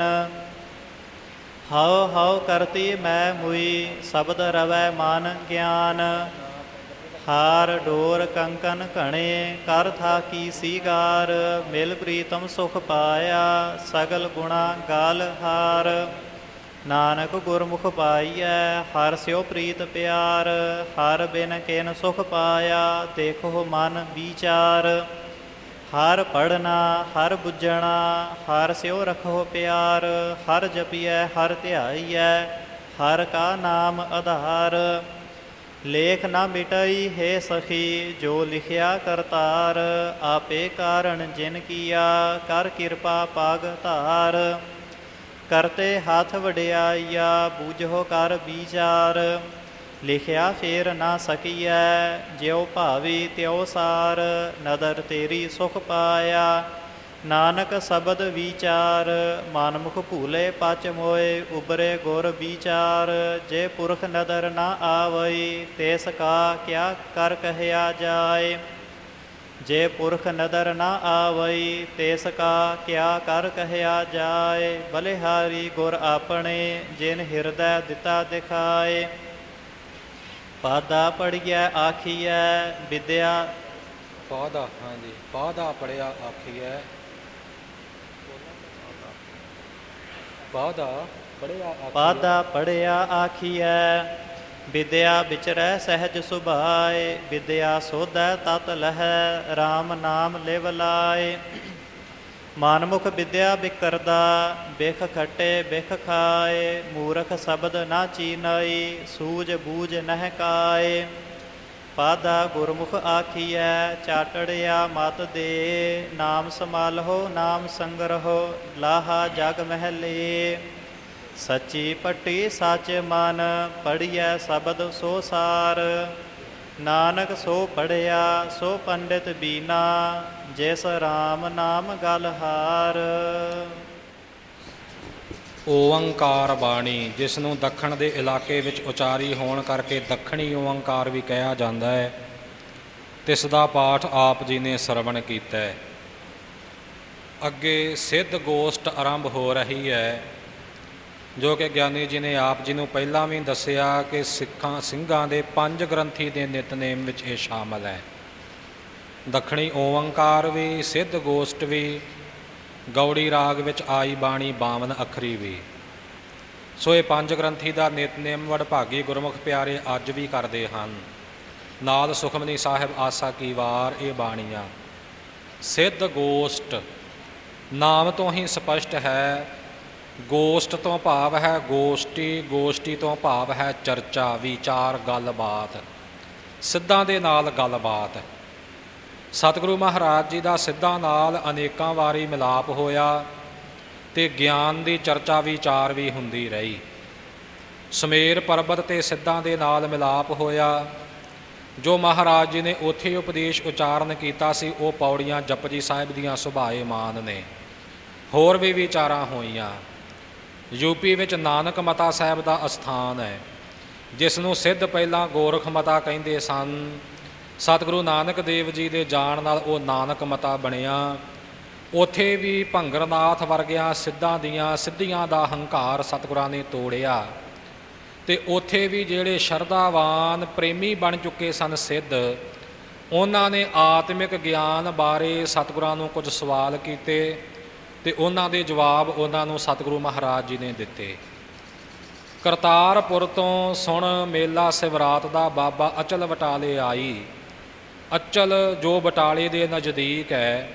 ਹਉ ਹਉ ਕਰਤੀ ਮੈਂ ਮੁਈ ਸ਼ਬਦ ਰਵੈ ਮਨ ਗਿਆਨ। ਹਾਰ ਡੋਰ ਕੰਕਨ ਘਣੇ ਕਰ ਥਾਕੀ ਸੀਗਾਰ। ਮਿਲ ਪ੍ਰੀਤਮ ਸੁਖ ਪਾਇਆ ਸਗਲ ਗੁਣਾ ਗਾਲ ਹਾਰ। ਨਾਨਕ ਗੁਰਮੁਖ ਪਾਈਐ ਹਰ ਸਿਉ ਪ੍ਰੀਤ ਪਿਆਰ। ਹਰ ਬਿਨ ਕਿਨ ਸੁਖ ਪਾਇਆ ਦੇਖੋ ਮਨ ਵਿਚਾਰ। ਹਰ ਪੜਨਾ ਹਰ ਬੁੱਝਣਾ ਹਰ ਸਿਉ ਰਖੋ ਪਿਆਰ। ਹਰ ਜਪੀਐ ਹਰ ਧਿਆਈਐ ਹਰ ਕਾ ਨਾਮ ਆਧਾਰ। ਲੇਖ ਨਾ ਮਿਟਈ ਹੈ ਸਖੀ ਜੋ ਲਿਖਿਆ ਕਰਤਾਰ। ਆਪੇ ਕਾਰਣ ਜਿਨ ਕੀਆ ਕਰ ਕਿਰਪਾ ਪਾਗ ਧਾਰ। ਕਰਤੇ ਹੱਥ ਵਡਿਆਈਆ ਬੂਝੋ ਕਰ ਵਿਚਾਰ। ਲਿਖਿਆ ਫੇਰ ਨਾ ਸਕੀਐ ਜਿਉ ਭਾਵੀ ਤਿਉ ਸਾਰ। ਨਦਰ ਤੇਰੀ ਸੁਖ ਪਾਇਆ ਨਾਨਕ ਸ਼ਬਦ ਵਿਚਾਰ। ਮਨਮੁਖ ਭੂਲੇ ਪਚ ਮੋਏ ਉਬਰੇ ਗੁਰ ਵਿਚਾਰ। ਜੇ ਪੁਰਖ ਨਦਰ ਨਾ ਆਵਈ ਤੇਸ ਕਾ ਕਿਆ ਕਰ ਕਹਿਆ ਜਾਏ। ਜੇ ਪੁਰਖ ਨਦਰ ਨਾ ਆਵਈ ਤੇਸ ਕਾ ਕਿਆ ਕਰ ਕਹਿਆ ਜਾਏ। ਬਲਿਹਾਰੀ ਗੁਰ ਆਪਣੇ ਜਿਨ ਹਿਰਦੈ ਦਿੱਤਾ ਦਿਖਾਏ। ਪਾਦਾ ਪੜੀਐ ਆਖੀਐ ਵਿਦਿਆ ਪਾਦਾ ਹਾਂਜੀ ਪਾਦਾ ਪੜਿਆ ਆਖੀਐ। ਪਾਦਾ ਪੜਿਆ ਆਖੀਐ ਪਾਦਾ ਪੜਿਆ ਆਖੀਐ। ਵਿਦਿਆ ਵਿਚਰੈ ਸਹਿਜ ਸੁਭਾਏ। ਵਿਦਿਆ ਸੋਧੈ ਤਤ ਲਹੈ RAM ਨਾਮ ਲਿਵ ਲਾਏ। ਮਾਨਮੁਖ ਵਿਦਿਆ ਬਿਕਰਦਾ ਬਿਖ ਖੱਟੇ ਬਿਖ ਖਾਏ। ਮੂਰਖ ਸ਼ਬਦ ਨਾ ਚੀਨਈ ਸੂਝ ਬੂਝ ਨਹਿ ਕਾਏ। ਪਾਦਾ ਗੁਰਮੁਖ ਆਖੀਐ ਚਾਟੜਿਆ ਮਤ ਦੇ। ਨਾਮ ਸਮਾਲਹੁ ਨਾਮ ਸੰਗਰਹੁ ਲਾਹਾ ਜਗ ਮਹਿਲੇ। ਸੱਚੀ ਪੱਟੀ ਸੱਚ ਮਨ ਪੜੀਐ ਸ਼ਬਦ ਸੋ ਸਾਰ। ਨਾਨਕ ਸੋ ਪੜਿਆ ਸੋ ਪੰਡਿਤ ਬੀਨਾ। ਜਿਸ RAM ਨਾਮ ਗਲ ਹਾਰ। ਓਅੰਕਾਰ ਬਾਣੀ ਜਿਸ ਨੂੰ ਦੱਖਣ ਦੇ ਇਲਾਕੇ ਵਿੱਚ ਉਚਾਰੀ ਹੋਣ ਕਰਕੇ ਦੱਖਣੀ ਓਅੰਕਾਰ ਵੀ ਕਿਹਾ ਜਾਂਦਾ ਹੈ। ਤਿਸ ਦਾ ਪਾਠ ਆਪ ਜੀ ਨੇ ਸਰਵਣ ਕੀਤਾ ਹੈ। ਅੱਗੇ ਸਿੱਧ ਗੋਸ਼ਟ ਆਰੰਭ ਹੋ ਰਹੀ ਹੈ ਜੋ ਕਿ ਗਿਆਨੀ ਜੀ ਨੇ ਆਪ ਜੀ ਨੂੰ ਪਹਿਲਾਂ ਵੀ ਦੱਸਿਆ ਕਿ ਸਿੱਖਾਂ ਸਿੰਘਾਂ ਦੇ ਪੰਜ ਗ੍ਰੰਥੀ ਦੇ ਨਿਤਨੇਮ ਵਿੱਚ ਇਹ ਸ਼ਾਮਲ ਹੈ। ਦੱਖਣੀ ਓਅੰਕਾਰ ਵੀ ਸਿੱਧ ਗੋਸ਼ਟ ਵੀ ਗੌੜੀ ਰਾਗ ਵਿੱਚ ਆਈ ਬਾਣੀ ਬਾਵਨ ਅੱਖਰੀ ਵੀ। ਸੋ ਇਹ ਪੰਜ ਗ੍ਰੰਥੀ ਦਾ ਨਿਤਨੇਮ ਵਡਭਾਗੀ ਗੁਰਮੁਖ ਪਿਆਰੇ ਅੱਜ ਵੀ ਕਰਦੇ ਹਨ। ਨਾਲ ਸੁਖਮਨੀ ਸਾਹਿਬ ਆਸਾ ਕੀ ਵਾਰ ਇਹ ਬਾਣੀਆਂ। ਸਿੱਧ ਗੋਸ਼ਟ ਨਾਮ ਤੋਂ ਹੀ ਸਪਸ਼ਟ ਹੈ। ਗੋਸ਼ਟ ਤੋਂ ਭਾਵ ਹੈ ਗੋਸ਼ਟੀ। ਗੋਸ਼ਟੀ ਤੋਂ ਭਾਵ ਹੈ ਚਰਚਾ ਵਿਚਾਰ ਗੱਲਬਾਤ। ਸਿੱਧਾਂ ਦੇ ਨਾਲ ਗੱਲਬਾਤ। ਸਤਿਗੁਰੂ ਮਹਾਰਾਜ ਜੀ ਦਾ ਸਿੱਧਾਂ ਨਾਲ ਅਨੇਕਾਂ ਵਾਰੀ ਮਿਲਾਪ ਹੋਇਆ ਅਤੇ ਗਿਆਨ ਦੀ ਚਰਚਾ ਵਿਚਾਰ ਵੀ ਹੁੰਦੀ ਰਹੀ। ਸਮੇਰ ਪਰਬਤ 'ਤੇ ਸਿੱਧਾਂ ਦੇ ਨਾਲ ਮਿਲਾਪ ਹੋਇਆ। ਜੋ ਮਹਾਰਾਜ ਜੀ ਨੇ ਉੱਥੇ ਉਪਦੇਸ਼ ਉਚਾਰਨ ਕੀਤਾ ਸੀ ਉਹ ਪੌੜੀਆਂ ਜਪਜੀ ਸਾਹਿਬ ਦੀਆਂ ਸੁਭਾਏਮਾਨ ਨੇ। ਹੋਰ ਵੀ ਵਿਚਾਰਾਂ ਹੋਈਆਂ। ਯੂਪੀ ਵਿੱਚ ਨਾਨਕ ਮਤਾ ਸਾਹਿਬ ਦਾ ਅਸਥਾਨ ਹੈ ਜਿਸ ਨੂੰ ਸਿੱਧ ਪਹਿਲਾਂ ਗੋਰਖ ਮਤਾ ਕਹਿੰਦੇ ਸਨ। ਸਤਿਗੁਰੂ ਨਾਨਕ ਦੇਵ ਜੀ ਦੇ ਜਾਣ ਨਾਲ ਉਹ ਨਾਨਕ ਮਤਾ ਬਣਿਆ। ਉੱਥੇ ਵੀ ਭੰਗਰਨਾਥ ਵਰਗਿਆਂ ਸਿੱਧਾਂ ਦੀਆਂ ਸਿੱਧੀਆਂ ਦਾ ਹੰਕਾਰ ਸਤਿਗੁਰਾਂ ਨੇ ਤੋੜਿਆ। ਅਤੇ ਉੱਥੇ ਵੀ ਜਿਹੜੇ ਸ਼ਰਧਾਵਾਨ ਪ੍ਰੇਮੀ ਬਣ ਚੁੱਕੇ ਸਨ ਸਿੱਧ, ਉਹਨਾਂ ਨੇ ਆਤਮਿਕ ਗਿਆਨ ਬਾਰੇ ਸਤਿਗੁਰਾਂ ਨੂੰ ਕੁਝ ਸਵਾਲ ਕੀਤੇ ਅਤੇ ਉਹਨਾਂ ਦੇ ਜਵਾਬ ਉਹਨਾਂ ਨੂੰ ਸਤਿਗੁਰੂ ਮਹਾਰਾਜ ਜੀ ਨੇ ਦਿੱਤੇ। ਕਰਤਾਰਪੁਰ ਤੋਂ ਸੁਣ ਮੇਲਾ ਸਿਵਰਾਤ ਦਾ ਬਾਬਾ ਅਚਲ ਬਟਾਲੇ ਆਈ। ਅਚਲ ਜੋ ਬਟਾਲੇ ਦੇ ਨਜ਼ਦੀਕ ਹੈ,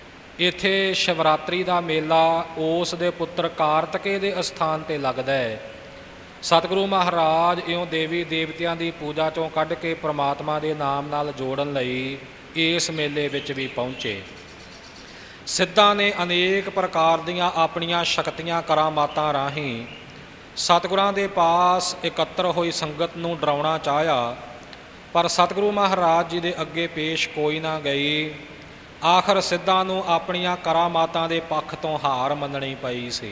ਇੱਥੇ ਸ਼ਿਵਰਾਤਰੀ ਦਾ ਮੇਲਾ ਉਸ ਦੇ ਪੁੱਤਰ ਕਾਰਤਕੇ ਦੇ ਅਸਥਾਨ 'ਤੇ ਲੱਗਦਾ ਹੈ। ਸਤਿਗੁਰੂ ਮਹਾਰਾਜ ਇਉਂ ਦੇਵੀ ਦੇਵਤਿਆਂ ਦੀ ਪੂਜਾ 'ਚੋਂ ਕੱਢ ਕੇ ਪ੍ਰਮਾਤਮਾ ਦੇ ਨਾਮ ਨਾਲ ਜੋੜਨ ਲਈ ਇਸ ਮੇਲੇ ਵਿੱਚ ਵੀ ਪਹੁੰਚੇ। ਸਿੱਧਾਂ ਨੇ ਅਨੇਕ ਪ੍ਰਕਾਰ ਦੀਆਂ ਆਪਣੀਆਂ ਸ਼ਕਤੀਆਂ ਕਰਾਮਾਤਾਂ ਰਾਹੀਂ ਸਤਿਗੁਰਾਂ ਦੇ ਪਾਸ ਇਕੱਤਰ ਹੋਈ ਸੰਗਤ ਨੂੰ ਡਰਾਉਣਾ ਚਾਹਿਆ, ਪਰ ਸਤਿਗੁਰੂ ਮਹਾਰਾਜ ਜੀ ਦੇ ਅੱਗੇ ਪੇਸ਼ ਕੋਈ ਨਾ ਗਈ। ਆਖਰ ਸਿੱਧਾਂ ਨੂੰ ਆਪਣੀਆਂ ਕਰਾਮਾਤਾਂ ਦੇ ਪੱਖ ਤੋਂ ਹਾਰ ਮੰਨਣੀ ਪਈ ਸੀ।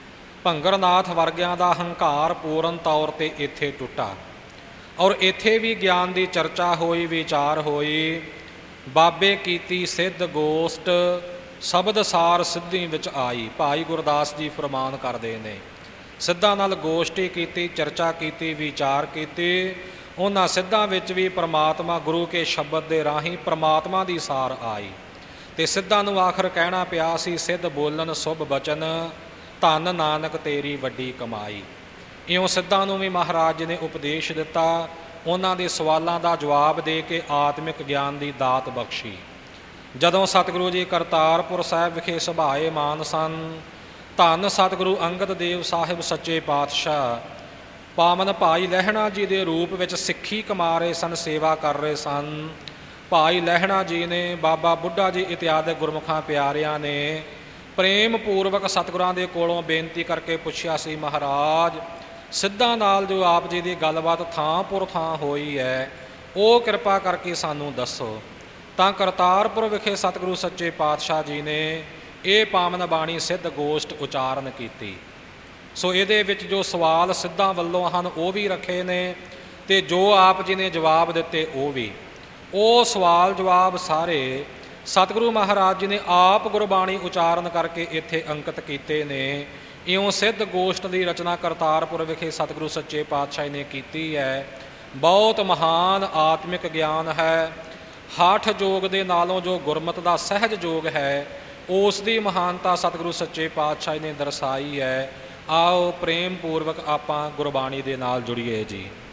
ਭੰਗਰਨਾਥ ਵਰਗਿਆਂ ਦਾ ਹੰਕਾਰ ਪੂਰਨ ਤੌਰ 'ਤੇ ਇੱਥੇ ਟੁੱਟਾ ਔਰ ਇੱਥੇ ਵੀ ਗਿਆਨ ਦੀ ਚਰਚਾ ਹੋਈ, ਵਿਚਾਰ ਹੋਈ। ਬਾਬੇ ਕੀਤੀ ਸਿੱਧ ਗੋਸ਼ਟ ਸ਼ਬਦ ਸਾਰ ਸਿੱਧੀ ਵਿੱਚ ਆਈ। ਭਾਈ ਗੁਰਦਾਸ ਜੀ ਫਰਮਾਨ ਕਰਦੇ ਨੇ, ਸਿੱਧਾਂ ਨਾਲ ਗੋਸ਼ਟੀ ਕੀਤੀ, ਚਰਚਾ ਕੀਤੀ, ਵਿਚਾਰ ਕੀਤੀ। ਉਹਨਾਂ ਸਿੱਧਾਂ ਵਿੱਚ ਵੀ ਪ੍ਰਮਾਤਮਾ ਗੁਰੂ ਕੇ ਸ਼ਬਦ ਦੇ ਰਾਹੀਂ ਪ੍ਰਮਾਤਮਾ ਦੀ ਸਾਰ ਆਈ ਅਤੇ ਸਿੱਧਾਂ ਨੂੰ ਆਖਰ ਕਹਿਣਾ ਪਿਆ ਸੀ, ਸਿੱਧ ਬੋਲਣ ਸੁਭ ਬਚਨ, ਧੰਨ ਨਾਨਕ ਤੇਰੀ ਵੱਡੀ ਕਮਾਈ। ਇਉਂ ਸਿੱਧਾਂ ਨੂੰ ਵੀ ਮਹਾਰਾਜ ਜੀ ਨੇ ਉਪਦੇਸ਼ ਦਿੱਤਾ, ਉਹਨਾਂ ਦੇ ਸਵਾਲਾਂ ਦਾ ਜਵਾਬ ਦੇ ਕੇ ਆਤਮਿਕ ਗਿਆਨ ਦੀ ਦਾਤ ਬਖਸ਼ੀ। ਜਦੋਂ ਸਤਿਗੁਰੂ ਜੀ ਕਰਤਾਰਪੁਰ ਸਾਹਿਬ ਵਿਖੇ ਸੁਭਾਏ ਮਾਨ ਸਨ, ਧੰਨ ਸਤਿਗੁਰੂ ਅੰਗਦ ਦੇਵ ਸਾਹਿਬ ਸੱਚੇ ਪਾਤਸ਼ਾਹ ਪਾਵਨ ਭਾਈ ਲਹਿਣਾ ਜੀ ਦੇ ਰੂਪ ਵਿੱਚ ਸਿੱਖੀ ਕਮਾ ਰਹੇ ਸਨ, ਸੇਵਾ ਕਰ ਰਹੇ ਸਨ। ਭਾਈ ਲਹਿਣਾ ਜੀ ਨੇ, ਬਾਬਾ ਬੁੱਢਾ ਜੀ ਇਤਿਆਦਿ ਗੁਰਮੁਖਾਂ ਪਿਆਰਿਆਂ ਨੇ ਪ੍ਰੇਮ ਪੂਰਵਕ ਸਤਿਗੁਰਾਂ ਦੇ ਕੋਲੋਂ ਬੇਨਤੀ ਕਰਕੇ ਪੁੱਛਿਆ ਸੀ, ਮਹਾਰਾਜ ਸਿੱਧਾਂ ਨਾਲ ਜੋ ਆਪ ਜੀ ਦੀ ਗੱਲਬਾਤ ਥਾਂ ਪੁਰ ਥਾਂ ਹੋਈ ਹੈ, ਉਹ ਕਿਰਪਾ ਕਰਕੇ ਸਾਨੂੰ ਦੱਸੋ। ਤਾਂ ਕਰਤਾਰਪੁਰ ਵਿਖੇ ਸਤਿਗੁਰੂ ਸੱਚੇ ਪਾਤਸ਼ਾਹ ਜੀ ਨੇ ਇਹ ਪਾਵਨ ਬਾਣੀ ਸਿੱਧ ਗੋਸ਼ਟ ਉਚਾਰਨ ਕੀਤੀ। ਸੋ ਇਹਦੇ ਵਿੱਚ ਜੋ ਸਵਾਲ ਸਿੱਧਾਂ ਵੱਲੋਂ ਹਨ ਉਹ ਵੀ ਰੱਖੇ ਨੇ ਅਤੇ ਜੋ ਆਪ ਜੀ ਨੇ ਜਵਾਬ ਦਿੱਤੇ ਉਹ ਵੀ। ਉਹ ਸਵਾਲ ਜਵਾਬ ਸਾਰੇ ਸਤਿਗੁਰੂ ਮਹਾਰਾਜ ਜੀ ਨੇ ਆਪ ਗੁਰਬਾਣੀ ਉਚਾਰਨ ਕਰਕੇ ਇੱਥੇ ਅੰਕਿਤ ਕੀਤੇ ਨੇ। ਇਉਂ ਸਿੱਧ ਗੋਸ਼ਟ ਦੀ ਰਚਨਾ ਕਰਤਾਰਪੁਰ ਵਿਖੇ ਸਤਿਗੁਰੂ ਸੱਚੇ ਪਾਤਸ਼ਾਹ ਨੇ ਕੀਤੀ ਹੈ। ਬਹੁਤ ਮਹਾਨ ਆਤਮਿਕ ਗਿਆਨ ਹੈ। ਹਠ ਜੋਗ ਦੇ ਨਾਲੋਂ ਜੋ ਗੁਰਮਤਿ ਦਾ ਸਹਿਜ ਜੋਗ ਹੈ, ਉਸ ਦੀ ਮਹਾਨਤਾ ਸਤਿਗੁਰੂ ਸੱਚੇ ਪਾਤਸ਼ਾਹ ਨੇ ਦਰਸਾਈ ਹੈ। ਆਓ ਪ੍ਰੇਮ ਪੂਰਵਕ ਆਪਾਂ ਗੁਰਬਾਣੀ ਦੇ ਨਾਲ ਜੁੜੀਏ ਜੀ।